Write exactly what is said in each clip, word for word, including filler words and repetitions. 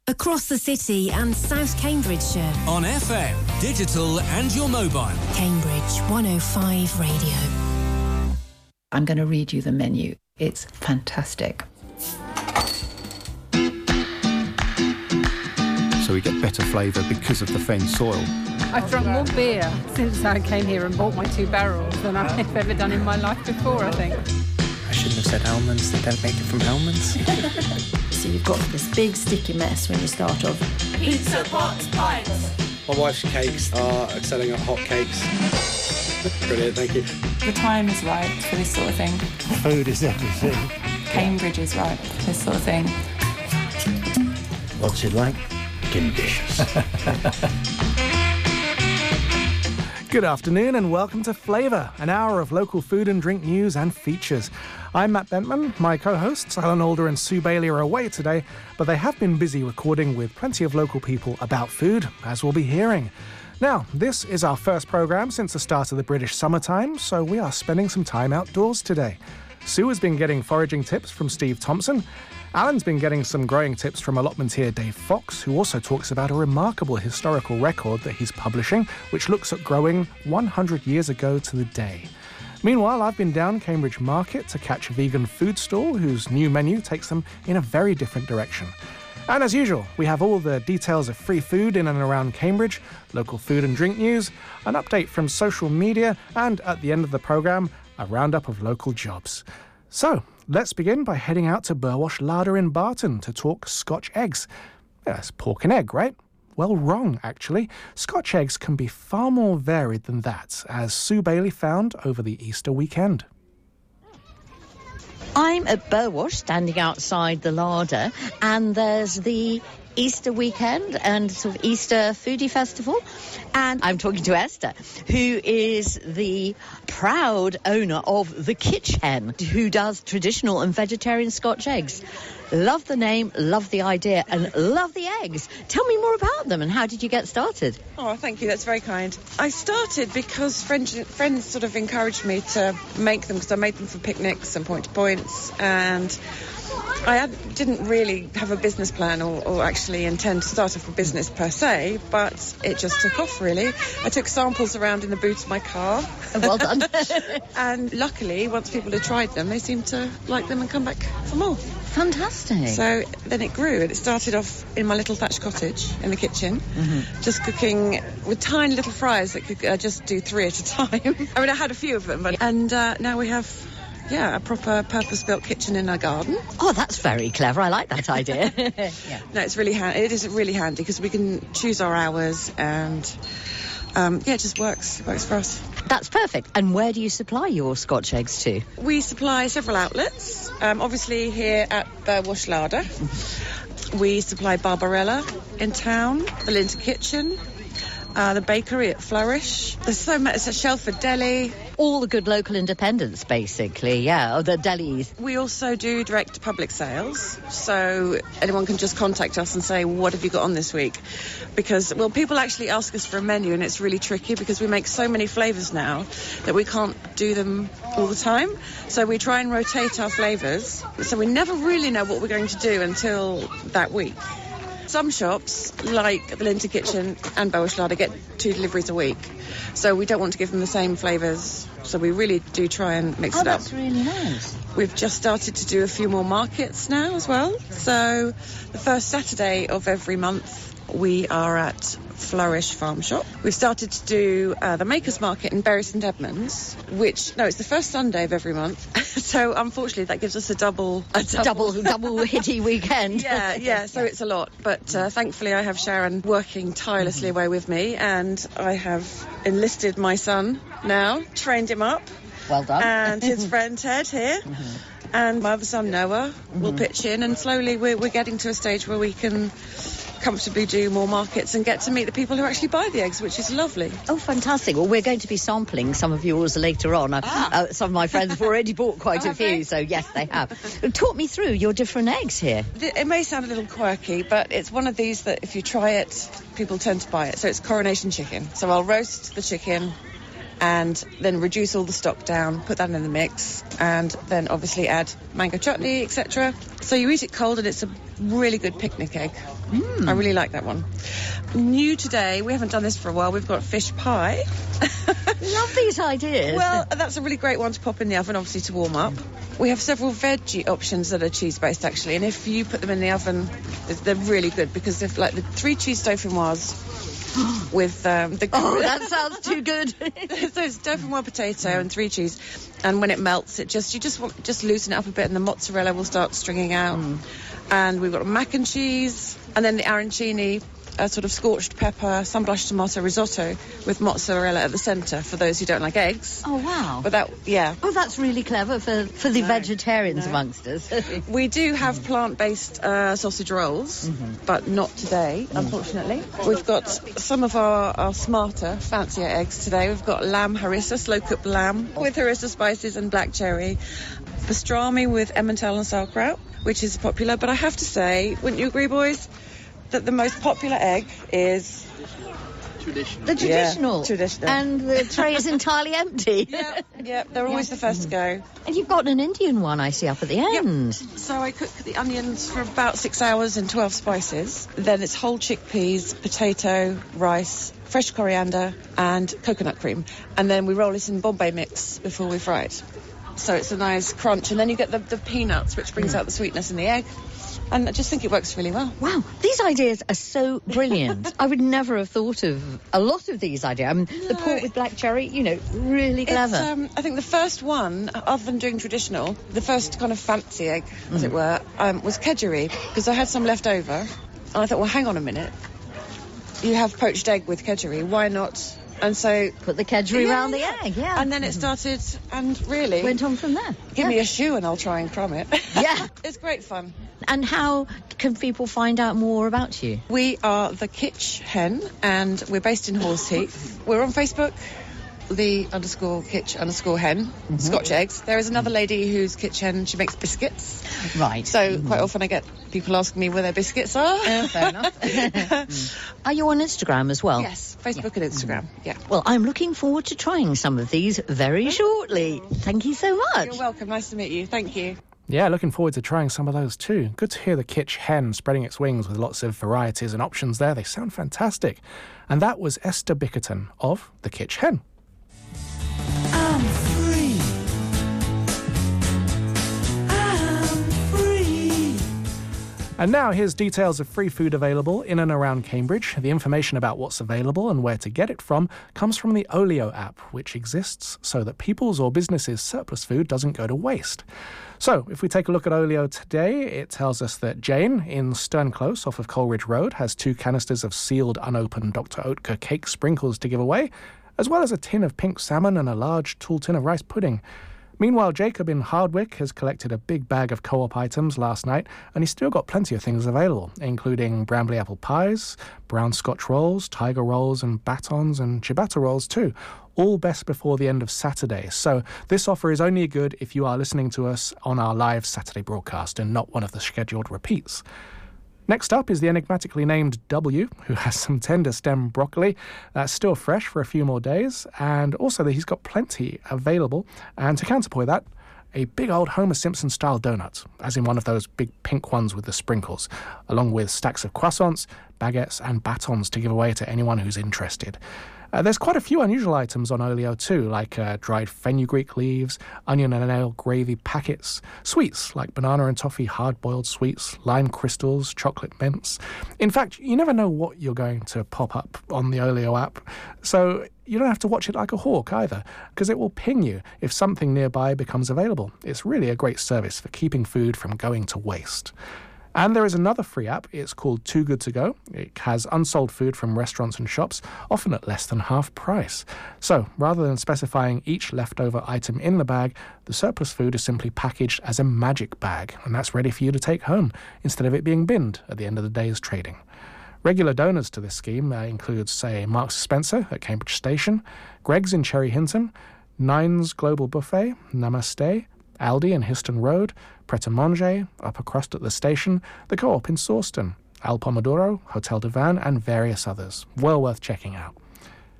Across the city and South Cambridgeshire. On F M, digital and your mobile. Cambridge one oh five Radio. I'm going to read you the menu. It's fantastic. So we get better flavour because of the fen soil. I've drunk more beer since I came here and bought my two barrels than I've ever done in my life before, I think. I shouldn't have said almonds. They don't make it from almonds. So you've got this big sticky mess when you start off. Pizza pots, pints. My wife's cakes are selling at hot cakes. Brilliant, thank you. The time is right for this sort of thing. Food is everything. Cambridge is right for this sort of thing. What's it like? Delicious. Good afternoon and welcome to Flavour, an hour of local food and drink news and features. I'm Matt Bentman. My co-hosts, Alan Alder and Sue Bailey, are away today, but they have been busy recording with plenty of local people about food, as we'll be hearing. Now, this is our first programme since the start of the British summertime, so we are spending some time outdoors today. Sue has been getting foraging tips from Steve Thompson. Alan's been getting some growing tips from allotmenteer Dave Fox, who also talks about a remarkable historical record that he's publishing, which looks at growing one hundred years ago to the day. Meanwhile, I've been down Cambridge Market to catch a vegan food stall whose new menu takes them in a very different direction. And as usual, we have all the details of free food in and around Cambridge, local food and drink news, an update from social media, and at the end of the programme, a roundup of local jobs. So, let's begin by heading out to Burwash Larder in Barton to talk Scotch eggs. That's pork and egg, right? Well, wrong, actually. Scotch eggs can be far more varied than that, as Sue Bailey found over the Easter weekend. I'm at Burwash, standing outside the larder, and there's the Easter weekend and sort of Easter foodie festival. And I'm talking to Esther, who is the proud owner of The Kitch Hen, who does traditional and vegetarian Scotch eggs. Love the name, love the idea, and love the eggs. Tell me more about them and how did you get started? Oh, thank you. That's very kind. I started because friends, friends sort of encouraged me to make them because I made them for picnics and point-to-points, and I had, didn't really have a business plan or, or actually intend to start off a business per se, but it just took off, really. I took samples around in the boot of my car. Well done. And luckily, once people had tried them, they seemed to like them and come back for more. Fantastic. So then it grew, and it started off in my little thatched cottage in the kitchen, mm-hmm. just cooking with tiny little fryers that could uh, just do three at a time. I mean, I had a few of them, but, and uh, now we have... Yeah, a proper purpose-built kitchen in our garden. Oh, that's very clever. I like that idea. Yeah. No, it's really ha- it is really handy because we can choose our hours and, um, yeah, it just works. It works for us. That's perfect. And where do you supply your Scotch eggs to? We supply several outlets. Um, obviously, here at Burwash Larder. We supply Barbarella in town, the Linton Kitchen, uh, the bakery at Flourish. There's so much. It's at Shelford Deli. All the good local independents, basically, yeah, or the delis. We also do direct public sales, so anyone can just contact us and say, what have you got on this week? Because, well, people actually ask us for a menu, and it's really tricky because we make so many flavours now that we can't do them all the time. So we try and rotate our flavours, so we never really know what we're going to do until that week. Some shops, like the Linton Kitchen and Burwash Larder, get two deliveries a week. So we don't want to give them the same flavours. So we really do try and mix oh, it up. Oh, that's really nice. We've just started to do a few more markets now as well. So the first Saturday of every month, we are at Flourish Farm Shop. We've started to do uh, the Makers Market in Bury St Edmunds, which, no, it's the first Sunday of every month. So, unfortunately, that gives us a double... A double, double, double hitty weekend. Yeah, yeah, so it's a lot. But uh, thankfully, I have Sharon working tirelessly mm-hmm. away with me, and I have enlisted my son now, trained him up. Well done. And his friend Ted here. Mm-hmm. And my other son, Noah, mm-hmm. will pitch in, and slowly we're, we're getting to a stage where we can comfortably do more markets and get to meet the people who actually buy the eggs, which is lovely. Oh, fantastic. Well, we're going to be sampling some of yours later on. Ah. Uh, some of my friends have already bought quite a few, so yes, they have. Talk me through your different eggs here. It may sound a little quirky, but it's one of these that if you try it, people tend to buy it. So it's coronation chicken. So I'll roast the chicken and then reduce all the stock down, put that in the mix, and then obviously add mango chutney, et cetera. So you eat it cold, and it's a really good picnic egg. Mm. I really like that one. New today, we haven't done this for a while, we've got fish pie. Love these ideas. Well, that's a really great one to pop in the oven, obviously, to warm up. We have several veggie options that are cheese-based, actually, and if you put them in the oven, they're really good, because they're like the three cheese dauphinoise with um, the... Oh, that sounds too good. So it's dauphinoise potato and three cheese, and when it melts, it just you just want just loosen it up a bit, and the mozzarella will start stringing out. Mm. And we've got mac and cheese, and then the arancini, a sort of scorched pepper, sunblush tomato risotto with mozzarella at the centre for those who don't like eggs. Oh, wow. But that, yeah. Oh, that's really clever for, for the no, vegetarians no. amongst us. We do have mm-hmm. plant-based uh, sausage rolls, mm-hmm. but not today, mm. unfortunately. We've got some of our, our smarter, fancier eggs today. We've got lamb harissa, slow-cooked lamb with harissa spices and black cherry. Pastrami with Emmental and sauerkraut, which is popular. But I have to say, wouldn't you agree, boys, that the most popular egg is... Traditional. The traditional. Yeah, traditional. And the tray is entirely empty. Yeah, yeah, they're always yeah. the first to go. And you've got an Indian one, I see, up at the end. Yep. So I cook the onions for about six hours in twelve spices. Then it's whole chickpeas, potato, rice, fresh coriander and coconut cream. And then we roll it in Bombay mix before we fry it. So it's a nice crunch. And then you get the, the peanuts, which brings mm. out the sweetness in the egg. And I just think it works really well. Wow, these ideas are so brilliant. I would never have thought of a lot of these ideas. I mean, no, the pork with black cherry, you know, really clever. Um, I think the first one, other than doing traditional, the first kind of fancy egg, as mm. it were, um, was kedgeree, because I had some left over. And I thought, well, hang on a minute. You have poached egg with kedgeree, why not... And so... Put the kedgeree yeah, around yeah. the egg, yeah. And then it started, and really... Went on from there. Give yeah. me a shoe and I'll try and crumb it. Yeah. It's great fun. And how can people find out more about you? We are the Kitch Hen, and we're based in Horseheath. We're on Facebook, the underscore Kitch underscore Hen, mm-hmm. Scotch eggs. There is another lady who's Kitch Hen, she makes biscuits. Right. So mm-hmm. quite often I get people asking me where their biscuits are. Oh, fair enough. mm. Are you on Instagram as well? Yes, Facebook yeah. and Instagram, yeah. Well, I'm looking forward to trying some of these very shortly. Thank you so much. You're welcome. Nice to meet you. Thank you. Yeah, looking forward to trying some of those too. Good to hear the Kitch Hen spreading its wings with lots of varieties and options there. They sound fantastic. And that was Esther Bickerton of the Kitch Hen. I'm free. I'm free. And now here's details of free food available in and around Cambridge. The information about what's available and where to get it from comes from the Olio app, which exists so that people's or businesses' surplus food doesn't go to waste. So, if we take a look at Olio today, it tells us that Jane in Sternclose off of Coleridge Road has two canisters of sealed, unopened Doctor Oetker cake sprinkles to give away, as well as a tin of pink salmon and a large tall tin of rice pudding. Meanwhile, Jacob in Hardwick has collected a big bag of Co-op items last night, and he's still got plenty of things available, including brambly apple pies, brown Scotch rolls, tiger rolls and batons, and ciabatta rolls too, all best before the end of Saturday. So this offer is only good if you are listening to us on our live Saturday broadcast and not one of the scheduled repeats. Next up is the enigmatically named W, who has some tender stem broccoli that's still fresh for a few more days, and also that he's got plenty available. And to counterpoint that, a big old Homer Simpson-style donut, as in one of those big pink ones with the sprinkles, along with stacks of croissants, baguettes and batons to give away to anyone who's interested. Uh, there's quite a few unusual items on Olio too, like uh, dried fenugreek leaves, onion and ale gravy packets, sweets like banana and toffee hard-boiled sweets, lime crystals, chocolate mints. In fact, you never know what you're going to pop up on the Olio app, so you don't have to watch it like a hawk either, because it will ping you if something nearby becomes available. It's really a great service for keeping food from going to waste. And there is another free app. It's called Too Good To Go. It has unsold food from restaurants and shops, often at less than half price. So, rather than specifying each leftover item in the bag, the surplus food is simply packaged as a magic bag, and that's ready for you to take home, instead of it being binned at the end of the day's trading. Regular donors to this scheme uh, include, say, Marks Spencer at Cambridge Station, Greggs in Cherry Hinton, Nines Global Buffet, Namaste, Aldi in Histon Road, Pret a Manger, Upper Crust at the Station, the Co-op in Sawston, Al Pomodoro, Hotel de Van, and various others. Well worth checking out.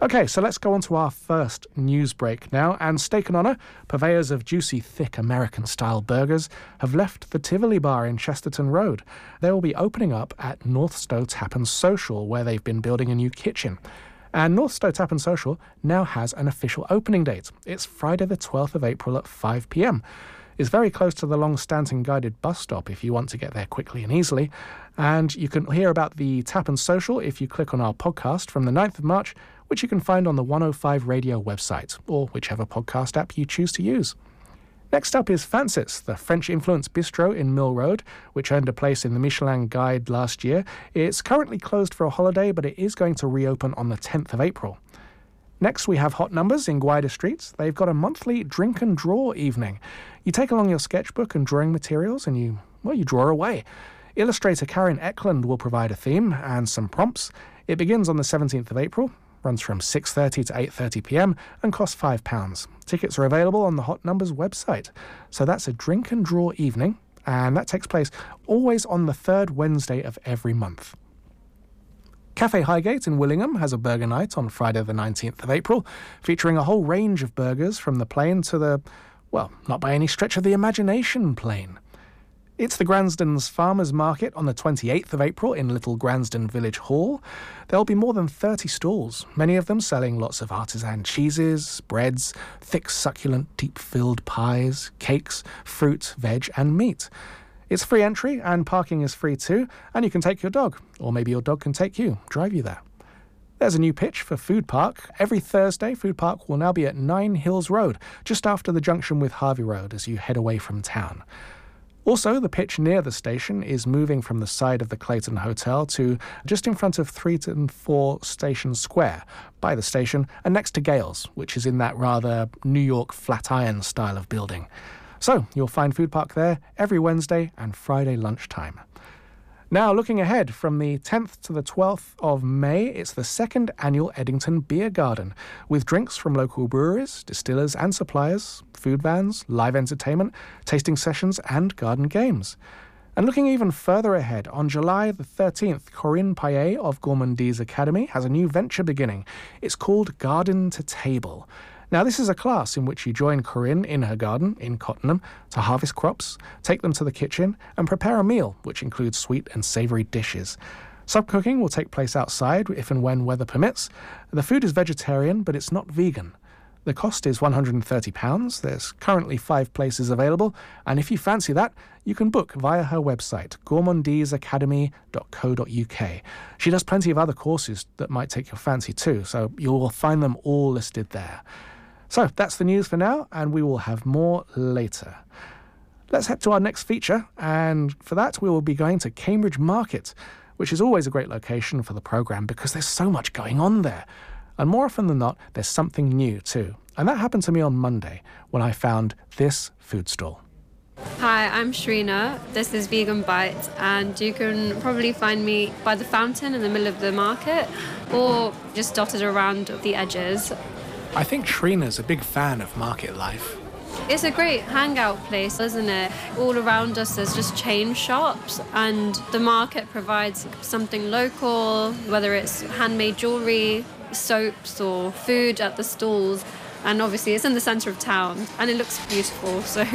Okay, so let's go on to our first news break now. And Steak and Honour, purveyors of juicy, thick American-style burgers, have left the Tivoli Bar in Chesterton Road. They will be opening up at Northstowe Tap and Social, where they've been building a new kitchen. And Northstowe Tap and Social now has an official opening date. It's Friday the twelfth of April at five p m. It's very close to the Long-Stanton guided bus stop if you want to get there quickly and easily. And you can hear about the Tap and Social if you click on our podcast from the ninth of March, which you can find on the one oh five Radio website, or whichever podcast app you choose to use. Next up is Fancy's, the French-influenced bistro in Mill Road, which earned a place in the Michelin Guide last year. It's currently closed for a holiday, but it is going to reopen on the tenth of April. Next, we have Hot Numbers in Gwydir Street. They've got a monthly drink and draw evening. You take along your sketchbook and drawing materials and you, well, you draw away. Illustrator Karen Eklund will provide a theme and some prompts. It begins on the seventeenth of April, runs from six thirty to eight thirty p m and costs five pounds. Tickets are available on the Hot Numbers website. So that's a drink and draw evening, and that takes place always on the third Wednesday of every month. Cafe Highgate in Willingham has a burger night on Friday the nineteenth of April, featuring a whole range of burgers from the plain to the, well, not by any stretch of the imagination plain. It's the Gransden's Farmers Market on the twenty-eighth of April in Little Gransden Village Hall. There'll be more than thirty stalls, many of them selling lots of artisan cheeses, breads, thick, succulent, deep-filled pies, cakes, fruit, veg and meat. It's free entry and parking is free too, and you can take your dog, or maybe your dog can take you, drive you there. There's a new pitch for Food Park. Every Thursday, Food Park will now be at Nine Hills Road, just after the junction with Harvey Road as you head away from town. Also, the pitch near the station is moving from the side of the Clayton Hotel to just in front of three and four Station Square, by the station, and next to Gales, which is in that rather New York Flatiron style of building. So, you'll find Food Park there every Wednesday and Friday lunchtime. Now, looking ahead, from the tenth to the twelfth of May, it's the second annual Eddington Beer Garden, with drinks from local breweries, distillers and suppliers, food vans, live entertainment, tasting sessions and garden games. And looking even further ahead, on July the thirteenth, Corinne Payet of Gourmandise Academy has a new venture beginning. It's called Garden to Table. Now, this is a class in which you join Corinne in her garden in Cottenham to harvest crops, take them to the kitchen, and prepare a meal, which includes sweet and savoury dishes. Some cooking will take place outside if and when weather permits. The food is vegetarian, but it's not vegan. The cost is one hundred and thirty pounds. There's currently five places available, and if you fancy that, you can book via her website, gourmandise academy dot co dot u k. She does plenty of other courses that might take your fancy too, so you'll find them all listed there. So that's the news for now, and we will have more later. Let's head to our next feature, and for that we will be going to Cambridge Market, which is always a great location for the programme because there's so much going on there. And more often than not, there's something new too. And that happened to me on Monday when I found this food stall. Hi, I'm Shrina. This is Vegan Bites, and you can probably find me by the fountain in the middle of the market or just dotted around the edges. I think Shrina's a big fan of market life. It's a great hangout place, isn't it? All around us there's just chain shops, and the market provides something local, whether it's handmade jewellery, soaps or food at the stalls. And obviously it's in the centre of town and it looks beautiful, so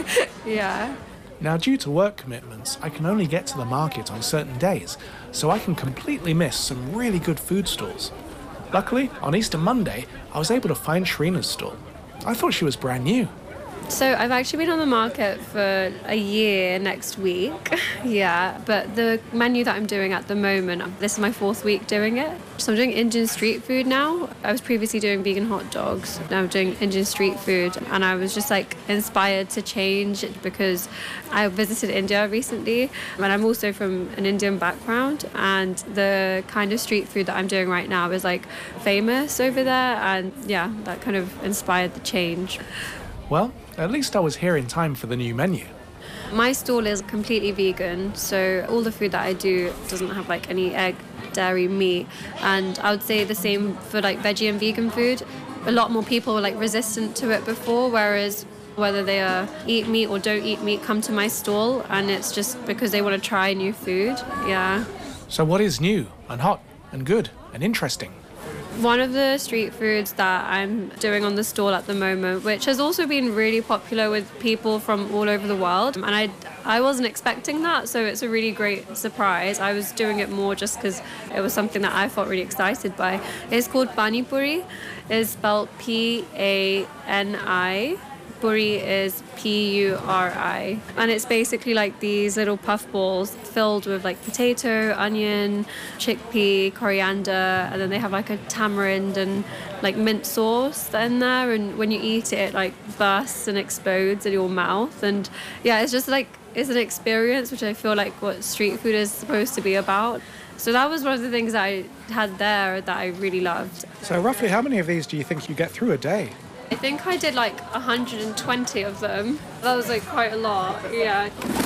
yeah. Now, due to work commitments, I can only get to the market on certain days, so I can completely miss some really good food stalls. Luckily, on Easter Monday, I was able to find Shrina's stall. I thought she was brand new. So I've actually been on the market for a year next week, yeah, but the menu that I'm doing at the moment, this is my fourth week doing it. So I'm doing Indian street food now. I was previously doing vegan hot dogs. Now I'm doing Indian street food, and I was just like inspired to change because I visited India recently, and I'm also from an Indian background, and the kind of street food that I'm doing right now is like famous over there, and yeah, that kind of inspired the change. Well, at least I was here in time for the new menu. My stall is completely vegan, so all the food that I do doesn't have like any egg, dairy, meat, and I would say the same for like veggie and vegan food. A lot more people were like resistant to it before, whereas whether they uh, eat meat or don't eat meat come to my stall, and it's just because they want to try new food, yeah. So what is new and hot and good and interesting? One of the street foods that I'm doing on the stall at the moment, which has also been really popular with people from all over the world, and I, I wasn't expecting that, so it's a really great surprise. I was doing it more just because it was something that I felt really excited by. It's called Pani Puri. It's spelled P A N I. Puri is P U R I. And it's basically like these little puff balls filled with like potato, onion, chickpea, coriander, and then they have like a tamarind and like mint sauce in there. And when you eat it, it like bursts and explodes in your mouth. And yeah, it's just like, it's an experience, which I feel like what street food is supposed to be about. So that was one of the things that I had there that I really loved. So roughly how many of these do you think you get through a day? I think I did like one hundred twenty of them. That was like quite a lot, yeah.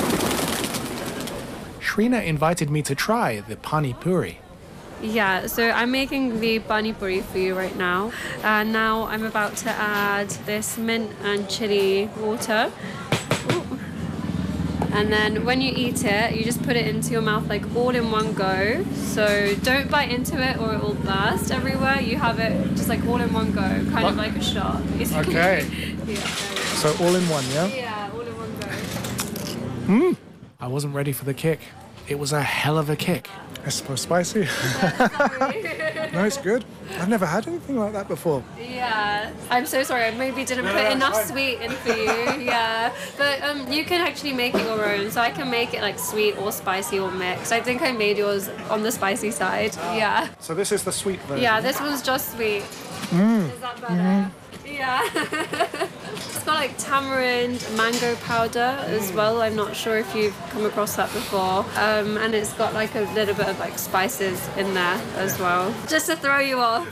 Shrina invited me to try the Pani Puri. Yeah, so I'm making the Pani Puri for you right now. And now I'm about to add this mint and chili water. Ooh. And then when you eat it, you just put it into your mouth like all in one go. So don't bite into it or it will burst everywhere. You have it just like all in one go, kind what? of like a shot. Basically. Okay. Yeah. So all in one, yeah? Yeah, all in one go. Mmm. I wasn't ready for the kick. It was a hell of a kick. It's so spicy. No, it's good. I've never had anything like that before. Yeah, I'm so sorry. I maybe didn't no, put no, enough fine. sweet in for you. Yeah, but um, you can actually make it your own. So I can make it like sweet or spicy or mixed. I think I made yours on the spicy side. Yeah. So this is the sweet version. Yeah, this one's just sweet. Mm. Is that better? Mm-hmm. Yeah. It's got like tamarind, mango powder as well. I'm not sure if you've come across that before. Um, and it's got like a little bit of like spices in there as well. Just to throw you off.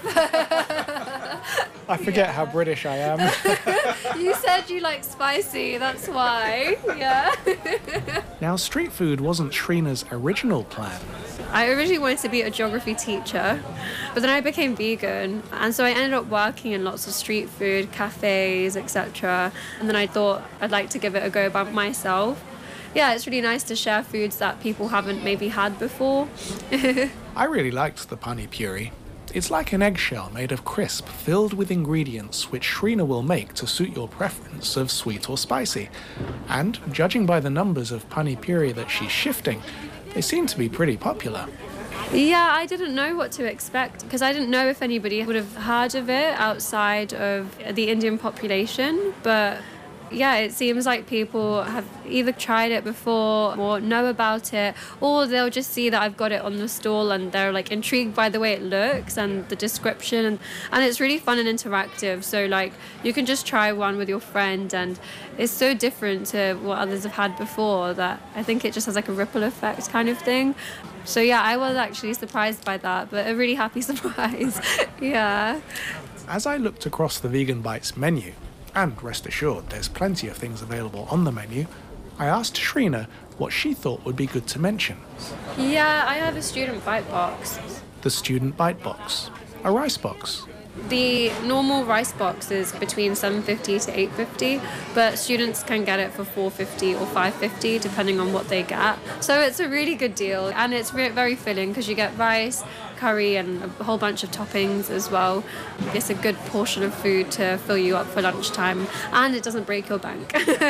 I forget yeah. how British I am. You said you like spicy, that's why. Yeah. Now, street food wasn't Shrina's original plan. I originally wanted to be a geography teacher, but then I became vegan, and so I ended up working in lots of street food, cafes, et cetera. And then I thought I'd like to give it a go by myself. Yeah, it's really nice to share foods that people haven't maybe had before. I really liked the Pani Puri. It's like an eggshell made of crisp, filled with ingredients which Shrina will make to suit your preference of sweet or spicy. And, judging by the numbers of Pani Puri that she's shifting, they seem to be pretty popular. Yeah, I didn't know what to expect because I didn't know if anybody would have heard of it outside of the Indian population, but yeah, it seems like people have either tried it before or know about it, or they'll just see that I've got it on the stall and they're like intrigued by the way it looks and the description, and, and it's really fun and interactive. So like you can just try one with your friend, and it's so different to what others have had before that I think it just has like a ripple effect kind of thing. So yeah, I was actually surprised by that, but a really happy surprise. Yeah. As I looked across the Vegan Bites menu, and rest assured there's plenty of things available on the menu, I asked Shrina what she thought would be good to mention. Yeah, I have a student bite box. The student bite box. A rice box. The normal rice box is between seven fifty to eight fifty, but students can get it for four fifty or five fifty depending on what they get. So it's a really good deal, and it's re- very filling because you get rice, curry and a whole bunch of toppings as well. It's a good portion of food to fill you up for lunchtime, and it doesn't break your bank.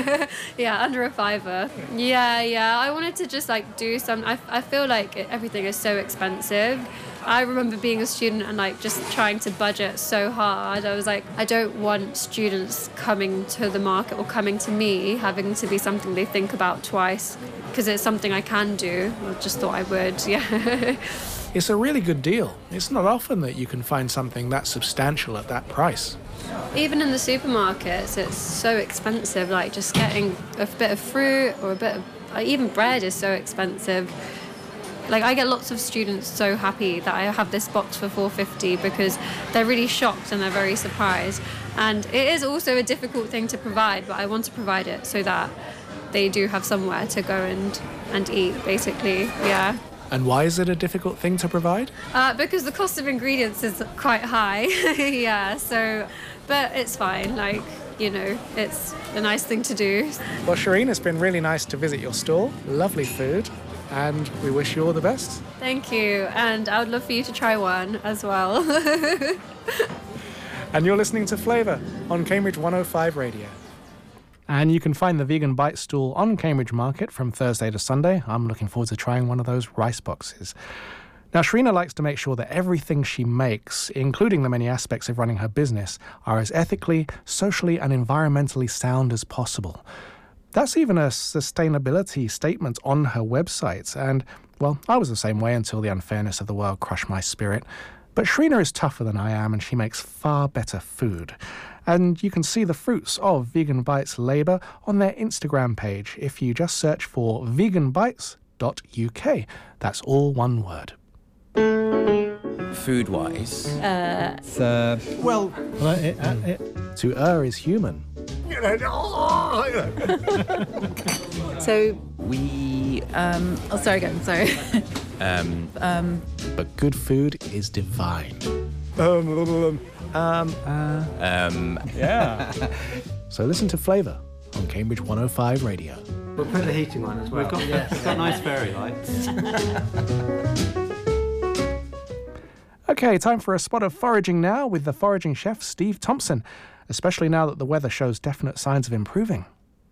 Yeah, under a fiver. Yeah, yeah. I wanted to just like do some. I, I feel like everything is so expensive. I remember being a student and like just trying to budget so hard. I was like, I don't want students coming to the market or coming to me having to be something they think about twice, because it's something I can do. I just thought I would, yeah. It's a really good deal. It's not often that you can find something that substantial at that price. Even in the supermarkets, it's so expensive. Like just getting a bit of fruit or a bit of, even bread is so expensive. Like I get lots of students so happy that I have this box for four fifty because they're really shocked and they're very surprised. And it is also a difficult thing to provide, but I want to provide it so that they do have somewhere to go and, and eat, basically, yeah. And why is it a difficult thing to provide? Uh, because the cost of ingredients is quite high, yeah, so, but it's fine, like, you know, it's a nice thing to do. Well, Shireen, it's been really nice to visit your stall. Lovely food. and we wish you all the best. Thank you, and I would love for you to try one as well. And you're listening to Flavour on Cambridge one oh five Radio. And you can find the Vegan Bite stall on Cambridge Market from Thursday to Sunday. I'm looking forward to trying one of those rice boxes. Now, Shrina likes to make sure that everything she makes, including the many aspects of running her business, are as ethically, socially and environmentally sound as possible. That's even a sustainability statement on her website. And, well, I was the same way until the unfairness of the world crushed my spirit. But Shrina is tougher than I am, and she makes far better food. And you can see the fruits of Vegan Bites' labour on their Instagram page if you just search for vegan bites dot U K. That's all one word. Food-wise? Uh, So, well, uh, it, uh, it, to err is human. so We... um oh sorry again sorry Um... um But good food is divine. Um, um, uh, Um... yeah. so listen to Flavour on Cambridge one oh five Radio. We'll put the heating on as well. We've got, yes, we've got nice fairy lights. Okay, time for a spot of foraging now with the foraging chef Steve Thompson, especially now that the weather shows definite signs of improving.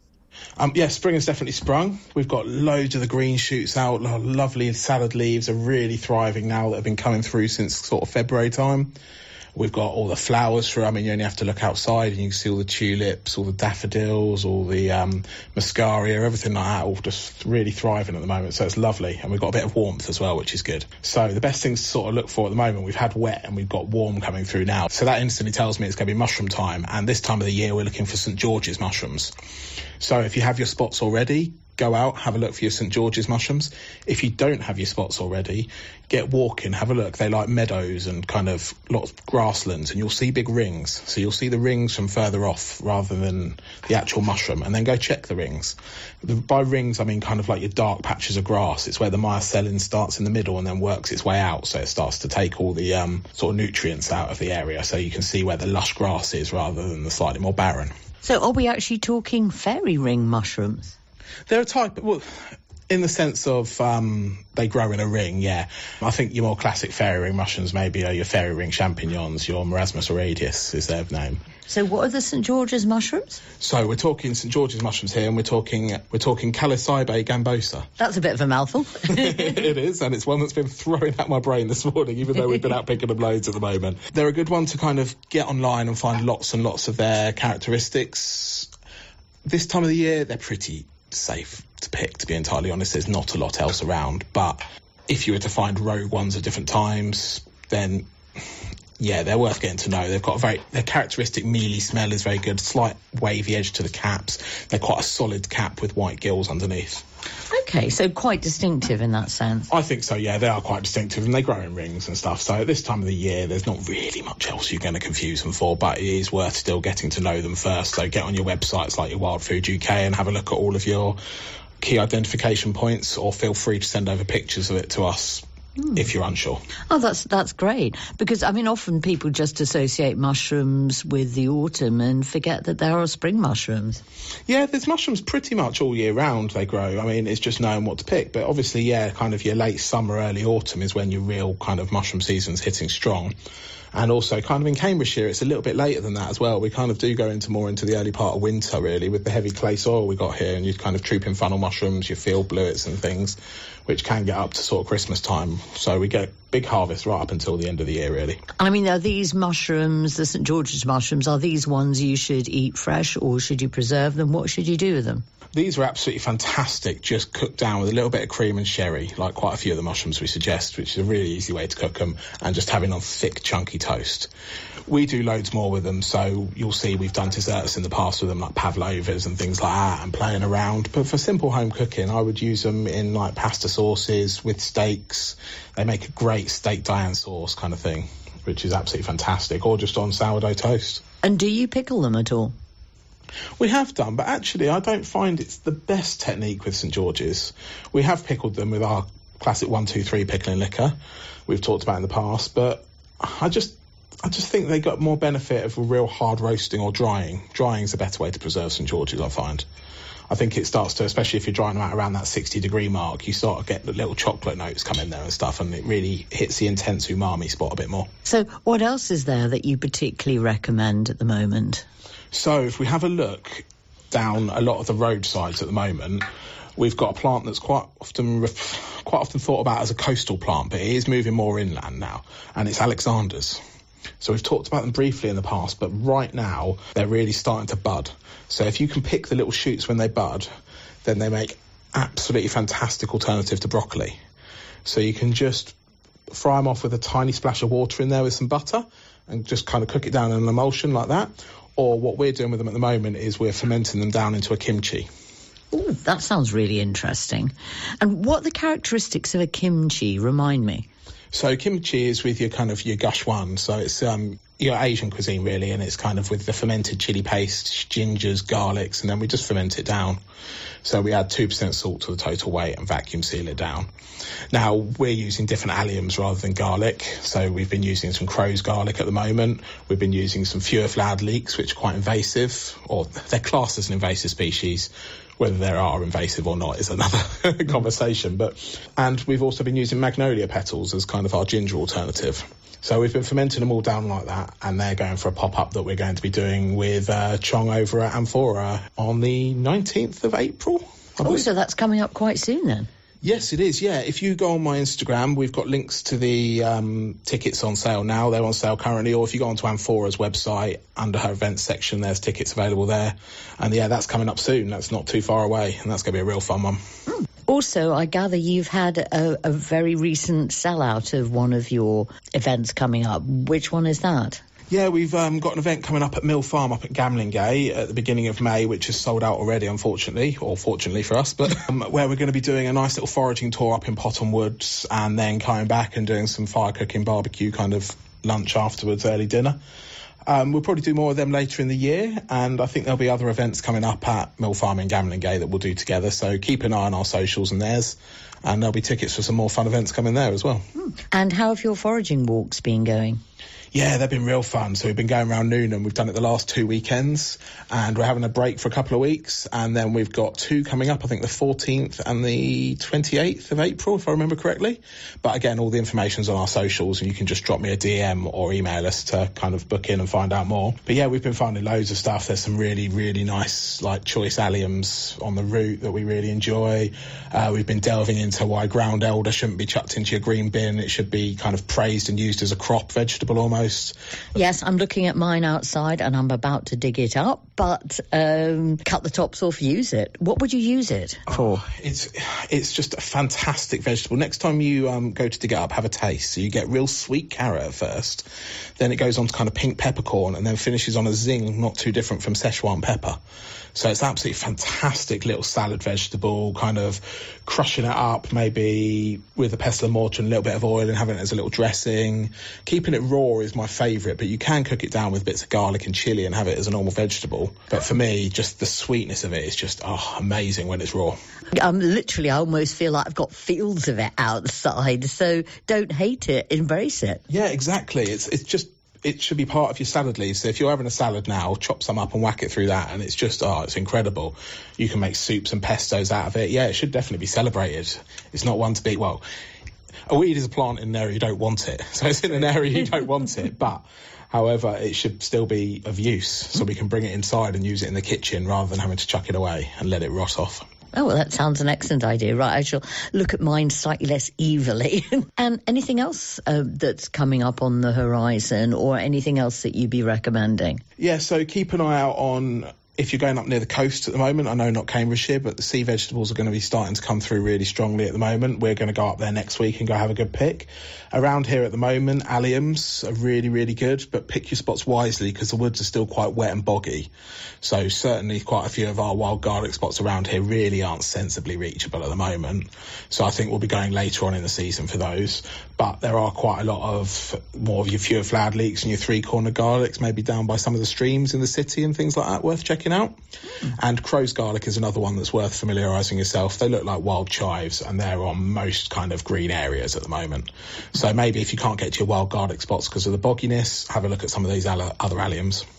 Um, yeah, spring has definitely sprung. We've got loads of the green shoots out. Lo- lovely salad leaves are really thriving now that have been coming through since sort of February time. We've got all the flowers through. I mean, you only have to look outside and you can see all the tulips, all the daffodils, all the um, muscaria, everything like that, all just really thriving at the moment. So it's lovely. And we've got a bit of warmth as well, which is good. So the best things to sort of look for at the moment, we've had wet and we've got warm coming through now. So that instantly tells me it's going to be mushroom time. And this time of the year, we're looking for Saint George's mushrooms. So if you have your spots already, go out, have a look for your Saint George's mushrooms. If you don't have your spots already, get walking, have a look. They like meadows and kind of lots of grasslands, and you'll see big rings. So you'll see the rings from further off rather than the actual mushroom, and then go check the rings. The, by rings, I mean kind of like your dark patches of grass. It's where the mycelium starts in the middle and then works its way out, so it starts to take all the um, sort of nutrients out of the area, so you can see where the lush grass is rather than the slightly more barren. So are we actually talking fairy ring mushrooms? They're a type, well, in the sense of um, they grow in a ring, yeah. I think your more classic fairy ring mushrooms maybe are your fairy ring champignons, your Marasmus aureus is their name. So what are the Saint George's mushrooms? So we're talking Saint George's mushrooms here, and we're talking we're talking Calicybe gambosa. That's a bit of a mouthful. It is, and it's one that's been throwing at my brain this morning, even though we've been out picking them loads at the moment. They're a good one to kind of get online and find lots and lots of their characteristics. This time of the year, they're pretty safe to pick, to be entirely honest. There's not a lot else around, but if you were to find rogue ones at different times, then yeah, they're worth getting to know. They've got a very, their characteristic mealy smell is very good, slight wavy edge to the caps. They're quite a solid cap with white gills underneath. Okay, so quite distinctive in that sense. I think so, yeah, they are quite distinctive, and they grow in rings and stuff. So at this time of the year, there's not really much else you're going to confuse them for, but it is worth still getting to know them first. So get on your websites like your Wild Food U K and have a look at all of your key identification points, or feel free to send over pictures of it to us. Mm. If you're unsure. Oh, that's that's great. Because, I mean, often people just associate mushrooms with the autumn and forget that there are spring mushrooms. Yeah, there's mushrooms pretty much all year round they grow. I mean, it's just knowing what to pick. But obviously, yeah, kind of your late summer, early autumn is when your real kind of mushroom season's hitting strong. And also kind of in Cambridgeshire, it's a little bit later than that as well. We kind of do go into more into the early part of winter, really, with the heavy clay soil we got here, and you kind of trooping funnel mushrooms, your field bluets and things, which can get up to sort of Christmas time. So we get big harvest right up until the end of the year, really. I mean, are these mushrooms, the Saint George's mushrooms, are these ones you should eat fresh, or should you preserve them? What should you do with them? These are absolutely fantastic, just cooked down with a little bit of cream and sherry, like quite a few of the mushrooms we suggest, which is a really easy way to cook them, and just having on thick, chunky toast. We do loads more with them, so you'll see we've done desserts in the past with them, like pavlovas and things like that, and playing around. But for simple home cooking, I would use them in like pasta sauces with steaks. They make a great steak Diane sauce kind of thing, which is absolutely fantastic, or just on sourdough toast. And do you pickle them at all? We have done, but actually I don't find it's the best technique with Saint George's. We have pickled them with our classic one two three pickling liquor we've talked about in the past, but I just I just think they got more benefit of a real hard roasting or drying. Drying is a better way to preserve Saint George's, I find. I think it starts to, especially if you're drying them out around that sixty degree mark, you start to get the little chocolate notes come in there and stuff, and it really hits the intense umami spot a bit more. So what else is there that you particularly recommend at the moment? So if we have a look down a lot of the roadsides at the moment, we've got a plant that's quite often quite often thought about as a coastal plant, but it is moving more inland now, and it's Alexanders. So we've talked about them briefly in the past, but right now they're really starting to bud. So if you can pick the little shoots when they bud, then they make absolutely fantastic alternative to broccoli. So you can just fry them off with a tiny splash of water in there with some butter and just kind of cook it down in an emulsion like that. Or what we're doing with them at the moment is we're fermenting them down into a kimchi. Ooh, that sounds really interesting. And what are the characteristics of a kimchi? Remind me. So kimchi is with your kind of your Gushwan, so it's um, your Asian cuisine really, and it's kind of with the fermented chili paste, gingers, garlics, and then we just ferment it down. So we add two percent salt to the total weight and vacuum seal it down. Now, we're using different alliums rather than garlic, so we've been using some Crow's garlic at the moment. We've been using some furflowered leeks, which are quite invasive, or they're classed as an invasive species. Whether they are invasive or not is another conversation. But and we've also been using magnolia petals as kind of our ginger alternative. So we've been fermenting them all down like that, and they're going for a pop-up that we're going to be doing with uh, Chong over at Amphora on the nineteenth of April. Oh, so that's coming up quite soon then? Yes, it is, yeah. If you go on my Instagram, we've got links to the um, tickets on sale now. They're on sale currently. Or if you go onto Amphora's website, under her events section, there's tickets available there. And, yeah, that's coming up soon. That's not too far away, and that's going to be a real fun one. Mm. Also, I gather you've had a, a very recent sellout of one of your events coming up. Which one is that? Yeah, we've um, got an event coming up at Mill Farm up at Gamlingay at the beginning of May, which is sold out already, unfortunately, or fortunately for us, but um, where we're going to be doing a nice little foraging tour up in Potton Woods and then coming back and doing some fire cooking barbecue kind of lunch afterwards, early dinner. Um, we'll probably do more of them later in the year, and I think there'll be other events coming up at Mill Farm in Gamlingay that we'll do together, so keep an eye on our socials and theirs, and there'll be tickets for some more fun events coming there as well. And how have your foraging walks been going? Yeah, they've been real fun. So we've been going around Newnham. We've done it the last two weekends, and we're having a break for a couple of weeks. And then we've got two coming up, I think the fourteenth and the twenty-eighth of April, if I remember correctly. But again, all the information's on our socials, and you can just drop me a D M or email us to kind of book in and find out more. But yeah, we've been finding loads of stuff. There's some really, really nice, like, choice alliums on the route that we really enjoy. Uh, we've been delving into why ground elder shouldn't be chucked into your green bin. It should be kind of praised and used as a crop vegetable almost. Yes, I'm looking at mine outside and I'm about to dig it up, but um, cut the tops off, use it. What would you use it for? Oh, it's it's just a fantastic vegetable. Next time you um, go to dig it up, have a taste. So you get real sweet carrot at first, then it goes on to kind of pink peppercorn and then finishes on a zing not too different from Szechuan pepper. So it's absolutely fantastic little salad vegetable, kind of crushing it up maybe with a pestle and mortar and a little bit of oil and having it as a little dressing. Keeping it raw is my favourite, but you can cook it down with bits of garlic and chilli and have it as a normal vegetable. But for me, just the sweetness of it is just oh, amazing when it's raw. Um, literally, I almost feel like I've got fields of it outside, so don't hate it, embrace it. Yeah, exactly. It's it's just... It should be part of your salad leaves. So if you're having a salad now, chop some up and whack it through that, and it's just, oh, it's incredible. You can make soups and pestos out of it. Yeah, it should definitely be celebrated. It's not one to be, well, a weed is a plant in an area you don't want it. So it's in an area you don't want it, but... However, it should still be of use, so we can bring it inside and use it in the kitchen rather than having to chuck it away and let it rot off. Oh, well, that sounds an excellent idea. Right, I shall look at mine slightly less evilly. And anything else uh, that's coming up on the horizon, or anything else that you'd be recommending? Yeah, so keep an eye out on... If you're going up near the coast at the moment, I know not Cambridgeshire, but the sea vegetables are going to be starting to come through really strongly at the moment. We're going to go up there next week and go have a good pick. Around here at the moment, alliums are really, really good, but pick your spots wisely because the woods are still quite wet and boggy. So certainly quite a few of our wild garlic spots around here really aren't sensibly reachable at the moment. So I think we'll be going later on in the season for those. But there are quite a lot of more of your fewer flowered leeks and your three-cornered garlics, maybe down by some of the streams in the city and things like that, worth checking out. Mm. And Crow's garlic is another one that's worth familiarising yourself. They look like wild chives and they're on most kind of green areas at the moment. So maybe if you can't get to your wild garlic spots because of the bogginess, have a look at some of these other alliums.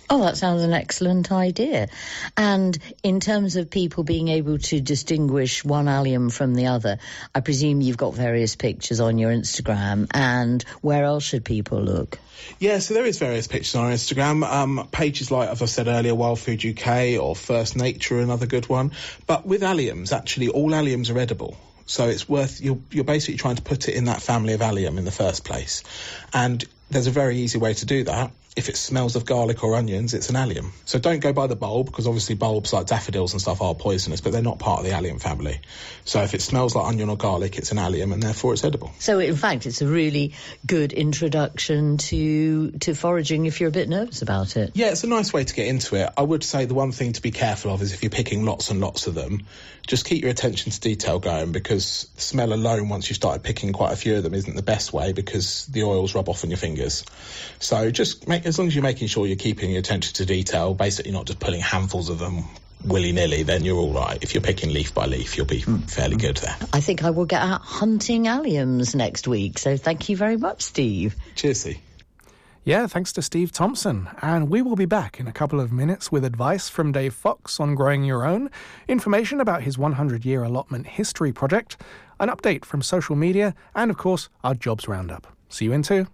Oh, that sounds an excellent idea. And in terms of people being able to distinguish one allium from the other, I presume you've got various pictures on your Instagram. And where else should people look? Yeah, so there is various pictures on our Instagram. Um, pages like, as I said earlier, Wild Food U K or First Nature, another good one. But with alliums, actually, all alliums are edible. So it's worth, you're, you're basically trying to put it in that family of allium in the first place. And there's a very easy way to do that. If it smells of garlic or onions, it's an allium. So don't go by the bulb, because obviously bulbs like daffodils and stuff are poisonous, but they're not part of the allium family. So if it smells like onion or garlic, it's an allium, and therefore it's edible. So in fact, it's a really good introduction to to foraging if you're a bit nervous about it. Yeah, it's a nice way to get into it. I would say the one thing to be careful of is if you're picking lots and lots of them, just keep your attention to detail going, because smell alone, once you started picking quite a few of them, isn't the best way, because the oils rub off on your fingers. So just make, as long as you're making sure you're keeping your attention to detail, basically not just pulling handfuls of them willy-nilly, then you're all right. If you're picking leaf by leaf, you'll be mm. fairly good there. I think I will get out hunting alliums next week, so thank you very much, Steve. Cheers, Steve. Yeah, thanks to Steve Thompson. And we will be back in a couple of minutes with advice from Dave Fox on growing your own, information about his one hundred year allotment history project, an update from social media, and of course, our jobs roundup. See you in two.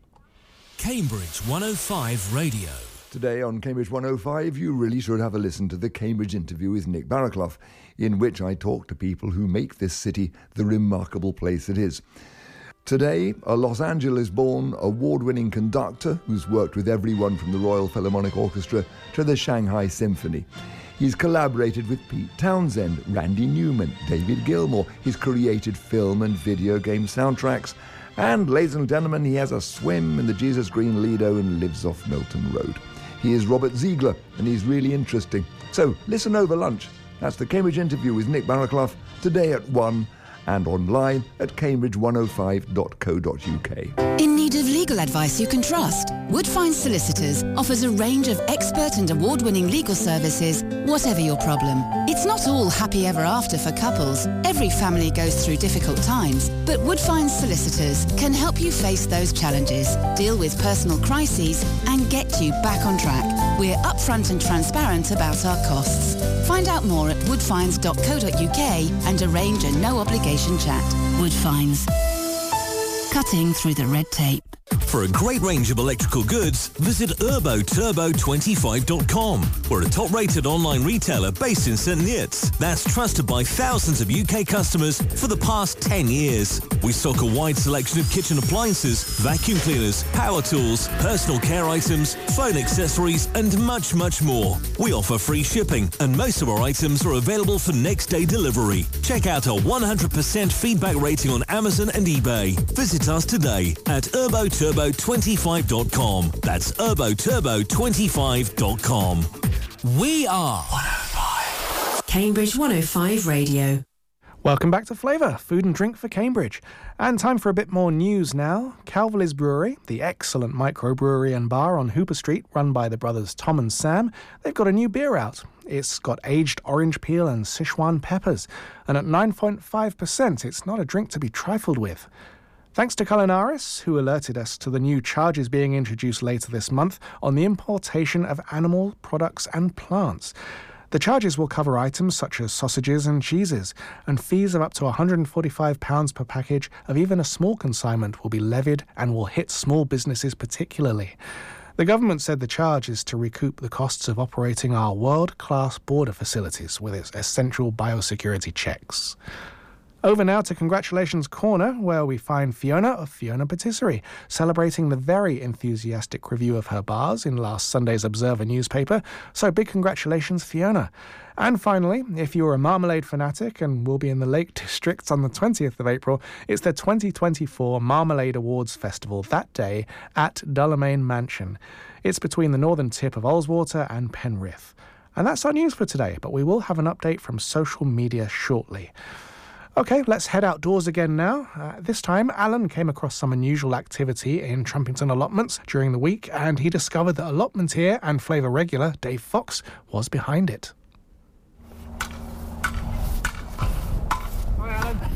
Cambridge one oh five Radio. Today on Cambridge one oh five, you really should have a listen to the Cambridge interview with Nick Barraclough, in which I talk to people who make this city the remarkable place it is. Today, a Los Angeles-born, award-winning conductor who's worked with everyone from the Royal Philharmonic Orchestra to the Shanghai Symphony. He's collaborated with Pete Townsend, Randy Newman, David Gilmour. He's created film and video game soundtracks. And, ladies and gentlemen, he has a swim in the Jesus Green Lido and lives off Milton Road. He is Robert Ziegler, and he's really interesting. So, listen over lunch. That's the Cambridge interview with Nick Barraclough, today at one, and online at cambridge one oh five dot co dot uk. In need of legal advice you can trust? Woodfine Solicitors offers a range of expert and award-winning legal services, whatever your problem. It's not all happy ever after for couples. Every family goes through difficult times, but Woodfine Solicitors can help you face those challenges, deal with personal crises, and get you back on track. We're upfront and transparent about our costs. Find out more at woodfines dot co dot uk and arrange a no-obligation chat. Woodfines. Cutting through the red tape. For a great range of electrical goods, visit urbo turbo twenty-five dot com. We're a top-rated online retailer based in St Neots that's trusted by thousands of U K customers for the past ten years. We stock a wide selection of kitchen appliances, vacuum cleaners, power tools, personal care items, phone accessories, and much, much more. We offer free shipping, and most of our items are available for next-day delivery. Check out our one hundred percent feedback rating on Amazon and eBay. Visit us today at urbo turbo twenty-five dot com. That's urbo turbo twenty-five dot com. We are one oh five. Cambridge one oh five Radio. Welcome back to Flavour, food and drink for Cambridge. And time for a bit more news now. Calverley's Brewery, the excellent microbrewery and bar on Hooper Street, run by the brothers Tom and Sam, they've got a new beer out. It's got aged orange peel and Sichuan peppers. And at nine point five percent, it's not a drink to be trifled with. Thanks to Culinaris, who alerted us to the new charges being introduced later this month on the importation of animal products and plants. The charges will cover items such as sausages and cheeses, and fees of up to one hundred forty-five pounds per package of even a small consignment will be levied and will hit small businesses particularly. The government said the charge is to recoup the costs of operating our world-class border facilities with its essential biosecurity checks. Over now to Congratulations Corner, where we find Fiona of Fiona Patisserie, celebrating the very enthusiastic review of her bars in last Sunday's Observer newspaper. So big congratulations, Fiona. And finally, if you're a marmalade fanatic and will be in the Lake District on the twentieth of April, it's the twenty twenty-four Marmalade Awards Festival that day at Dullamain Mansion. It's between the northern tip of Ullswater and Penrith. And that's our news for today, but we will have an update from social media shortly. OK, let's head outdoors again now. Uh, this time, Alan came across some unusual activity in Trumpington allotments during the week, and he discovered that allotmenteer and Flavour regular Dave Fox was behind it. Hi, Alan.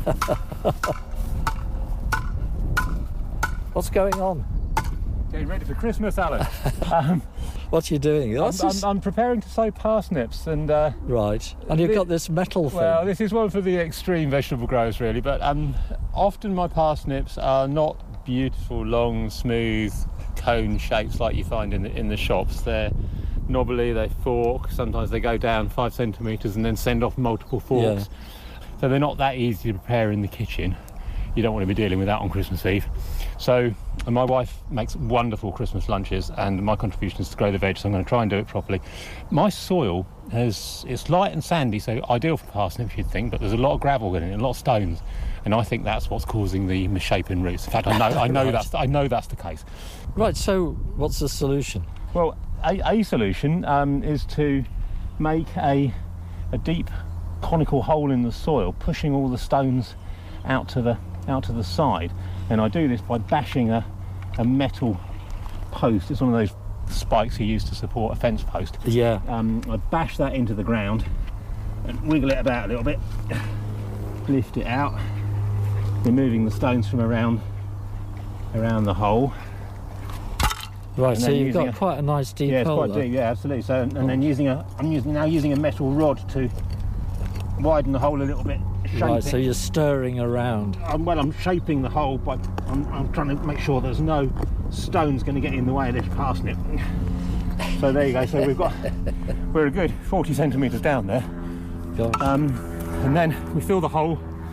What's going on? Getting ready for Christmas, Alan. um, What are you doing? I'm, Is... I'm, I'm preparing to sow parsnips, and uh, right. And you've this, got this metal thing. Well, this is one for the extreme vegetable growers, really. But um, often my parsnips are not beautiful, long, smooth cone shapes like you find in the in the shops. They're knobbly, they fork. Sometimes they go down five centimetres and then send off multiple forks. Yeah. So they're not that easy to prepare in the kitchen. You don't want to be dealing with that on Christmas Eve. So, and my wife makes wonderful Christmas lunches, and my contribution is to grow the veg, so I'm going to try and do it properly. My soil has it's light and sandy, so ideal for parsnips, you'd think, but there's a lot of gravel in it, a lot of stones, and I think that's what's causing the misshapen roots. In fact, I know I know right. that's I know that's the case. Right. So, what's the solution? Well, a, a solution um, is to make a a deep conical hole in the soil, pushing all the stones out to the out to the side, and I do this by bashing a, a metal post. It's one of those spikes you use to support a fence post. Yeah. Um, I bash that into the ground and wiggle it about a little bit, lift it out, removing the stones from around around the hole. Right, so you've got a, quite a nice deep yeah, hole. Yeah, it's quite deep. Yeah, absolutely. So, and oh. then using a, I'm using now using a metal rod to widen the hole a little bit. Right, it. so you're stirring around. Um, well, I'm shaping the hole, but I'm, I'm trying to make sure there's no stones going to get in the way of this parsnip. So there you go. So we've got we're a good forty centimetres down there. Gosh. Um, and then we fill the hole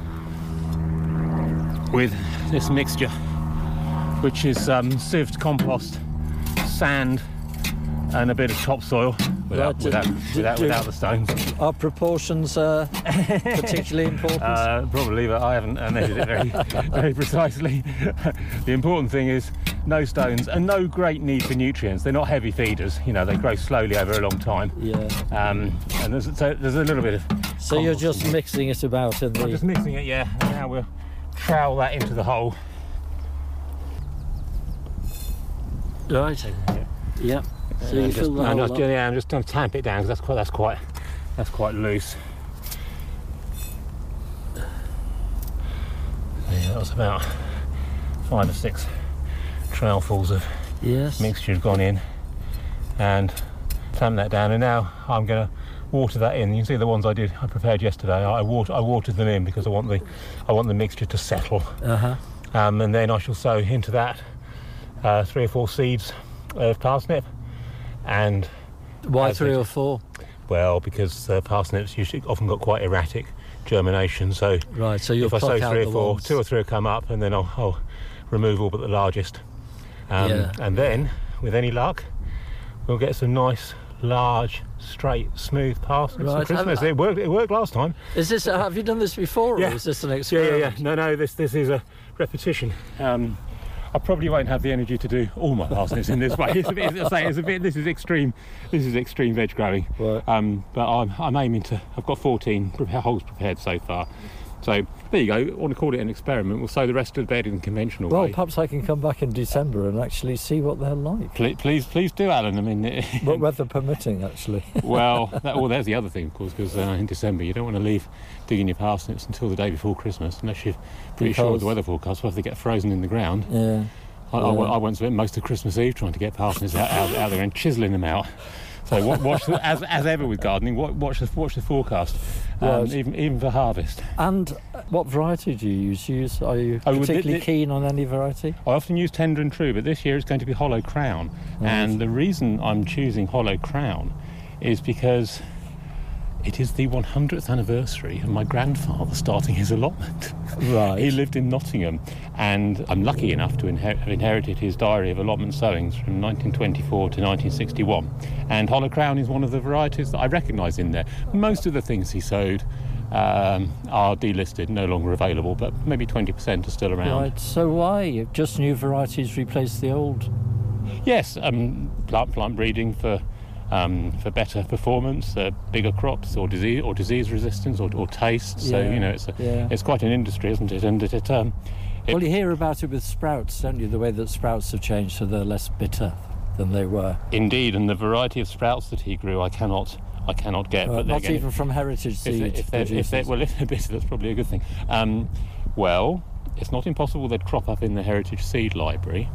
with this mixture, which is um, sieved compost, sand, and a bit of topsoil. Without, right, without, do, without, do, without the stones. Are proportions uh, particularly important? Uh, probably, but I haven't measured it very, very precisely. The important thing is no stones and no great need for nutrients. They're not heavy feeders. You know, they grow slowly over a long time. Yeah. Um, and there's, so there's a little bit of. So you're just mixing it about in the. I'm just mixing it, yeah. And now we'll trowel that into the hole. Right. Yeah. yeah. So you just, fill the no, hole just, yeah, I'm just going to tamp it down because that's quite, that's quite, that's quite loose. Yeah, that was about five or six trowelfuls of yes. mixture have gone in, and tamp that down. And now I'm going to water that in. You can see the ones I did, I prepared yesterday. I water, I watered them in because I want the, I want the mixture to settle. Uh-huh. Um, and then I shall sow into that uh, three or four seeds of parsnip. And why three or four? Well, because uh, parsnips usually often got quite erratic germination. So right, so you'll if I sow three or four, ones. two or three will come up, and then I'll, I'll remove all but the largest. Um, yeah. And then, with any luck, we'll get some nice, large, straight, smooth parsnips right. for Christmas. I, it worked. It worked last time. Is this? Uh, have you done this before, yeah. or is this an experiment? Yeah, yeah, yeah. No, no. This this is a repetition. Um, I probably won't have the energy to do all my parsnips in this way. It's a bit, it's a, it's a bit. This is extreme. This is extreme veg growing. Right. Um, but I'm I'm aiming to. I've got fourteen prepare, holes prepared so far. So there you go. I want to call it an experiment. We'll sow the rest of the bed in the conventional well, way. Well, perhaps I can come back in December and actually see what they're like. Please, please, please do, Alan. I mean, but weather permitting, actually. well, that, well, there's the other thing, of course, because uh, in December you don't want to leave digging your parsnips until the day before Christmas, unless you're pretty because... sure of the weather forecast. Well, if they get frozen in the ground. Yeah. I, yeah. I, I went spent most of Christmas Eve trying to get parsnips out, out, out there and chiseling them out. So watch, the, as as ever with gardening, watch the watch the forecast, um, right. even even for harvest. And what variety do you use? use are you oh, particularly the, the, keen on any variety? I often use Tender and True, but this year it's going to be Hollow Crown. Right. And the reason I'm choosing Hollow Crown is because it is the one hundredth anniversary of my grandfather starting his allotment. Right. He lived in Nottingham, and I'm lucky enough to inher- have inherited his diary of allotment sowings from nineteen twenty-four to nineteen sixty-one. And Hollow Crown is one of the varieties that I recognise in there. Most of the things he sowed um, are delisted, no longer available, but maybe twenty percent are still around. Right, so why? Just new varieties replace the old? Yes, um, plant, plant breeding for... Um, for better performance, uh, bigger crops, or disease, or disease resistance, or, or taste. So yeah, you know, it's a, yeah. it's quite an industry, isn't it? And it, it, um, it, well, you hear about it with sprouts, don't you? The way that sprouts have changed, so they're less bitter than they were. Indeed, and the variety of sprouts that he grew, I cannot, I cannot get. Right, but not again, even from heritage seed. If, if, they're, if they're, well, if they're bitter, that's probably a good thing. Um, well, it's not impossible they'd crop up in the heritage seed library.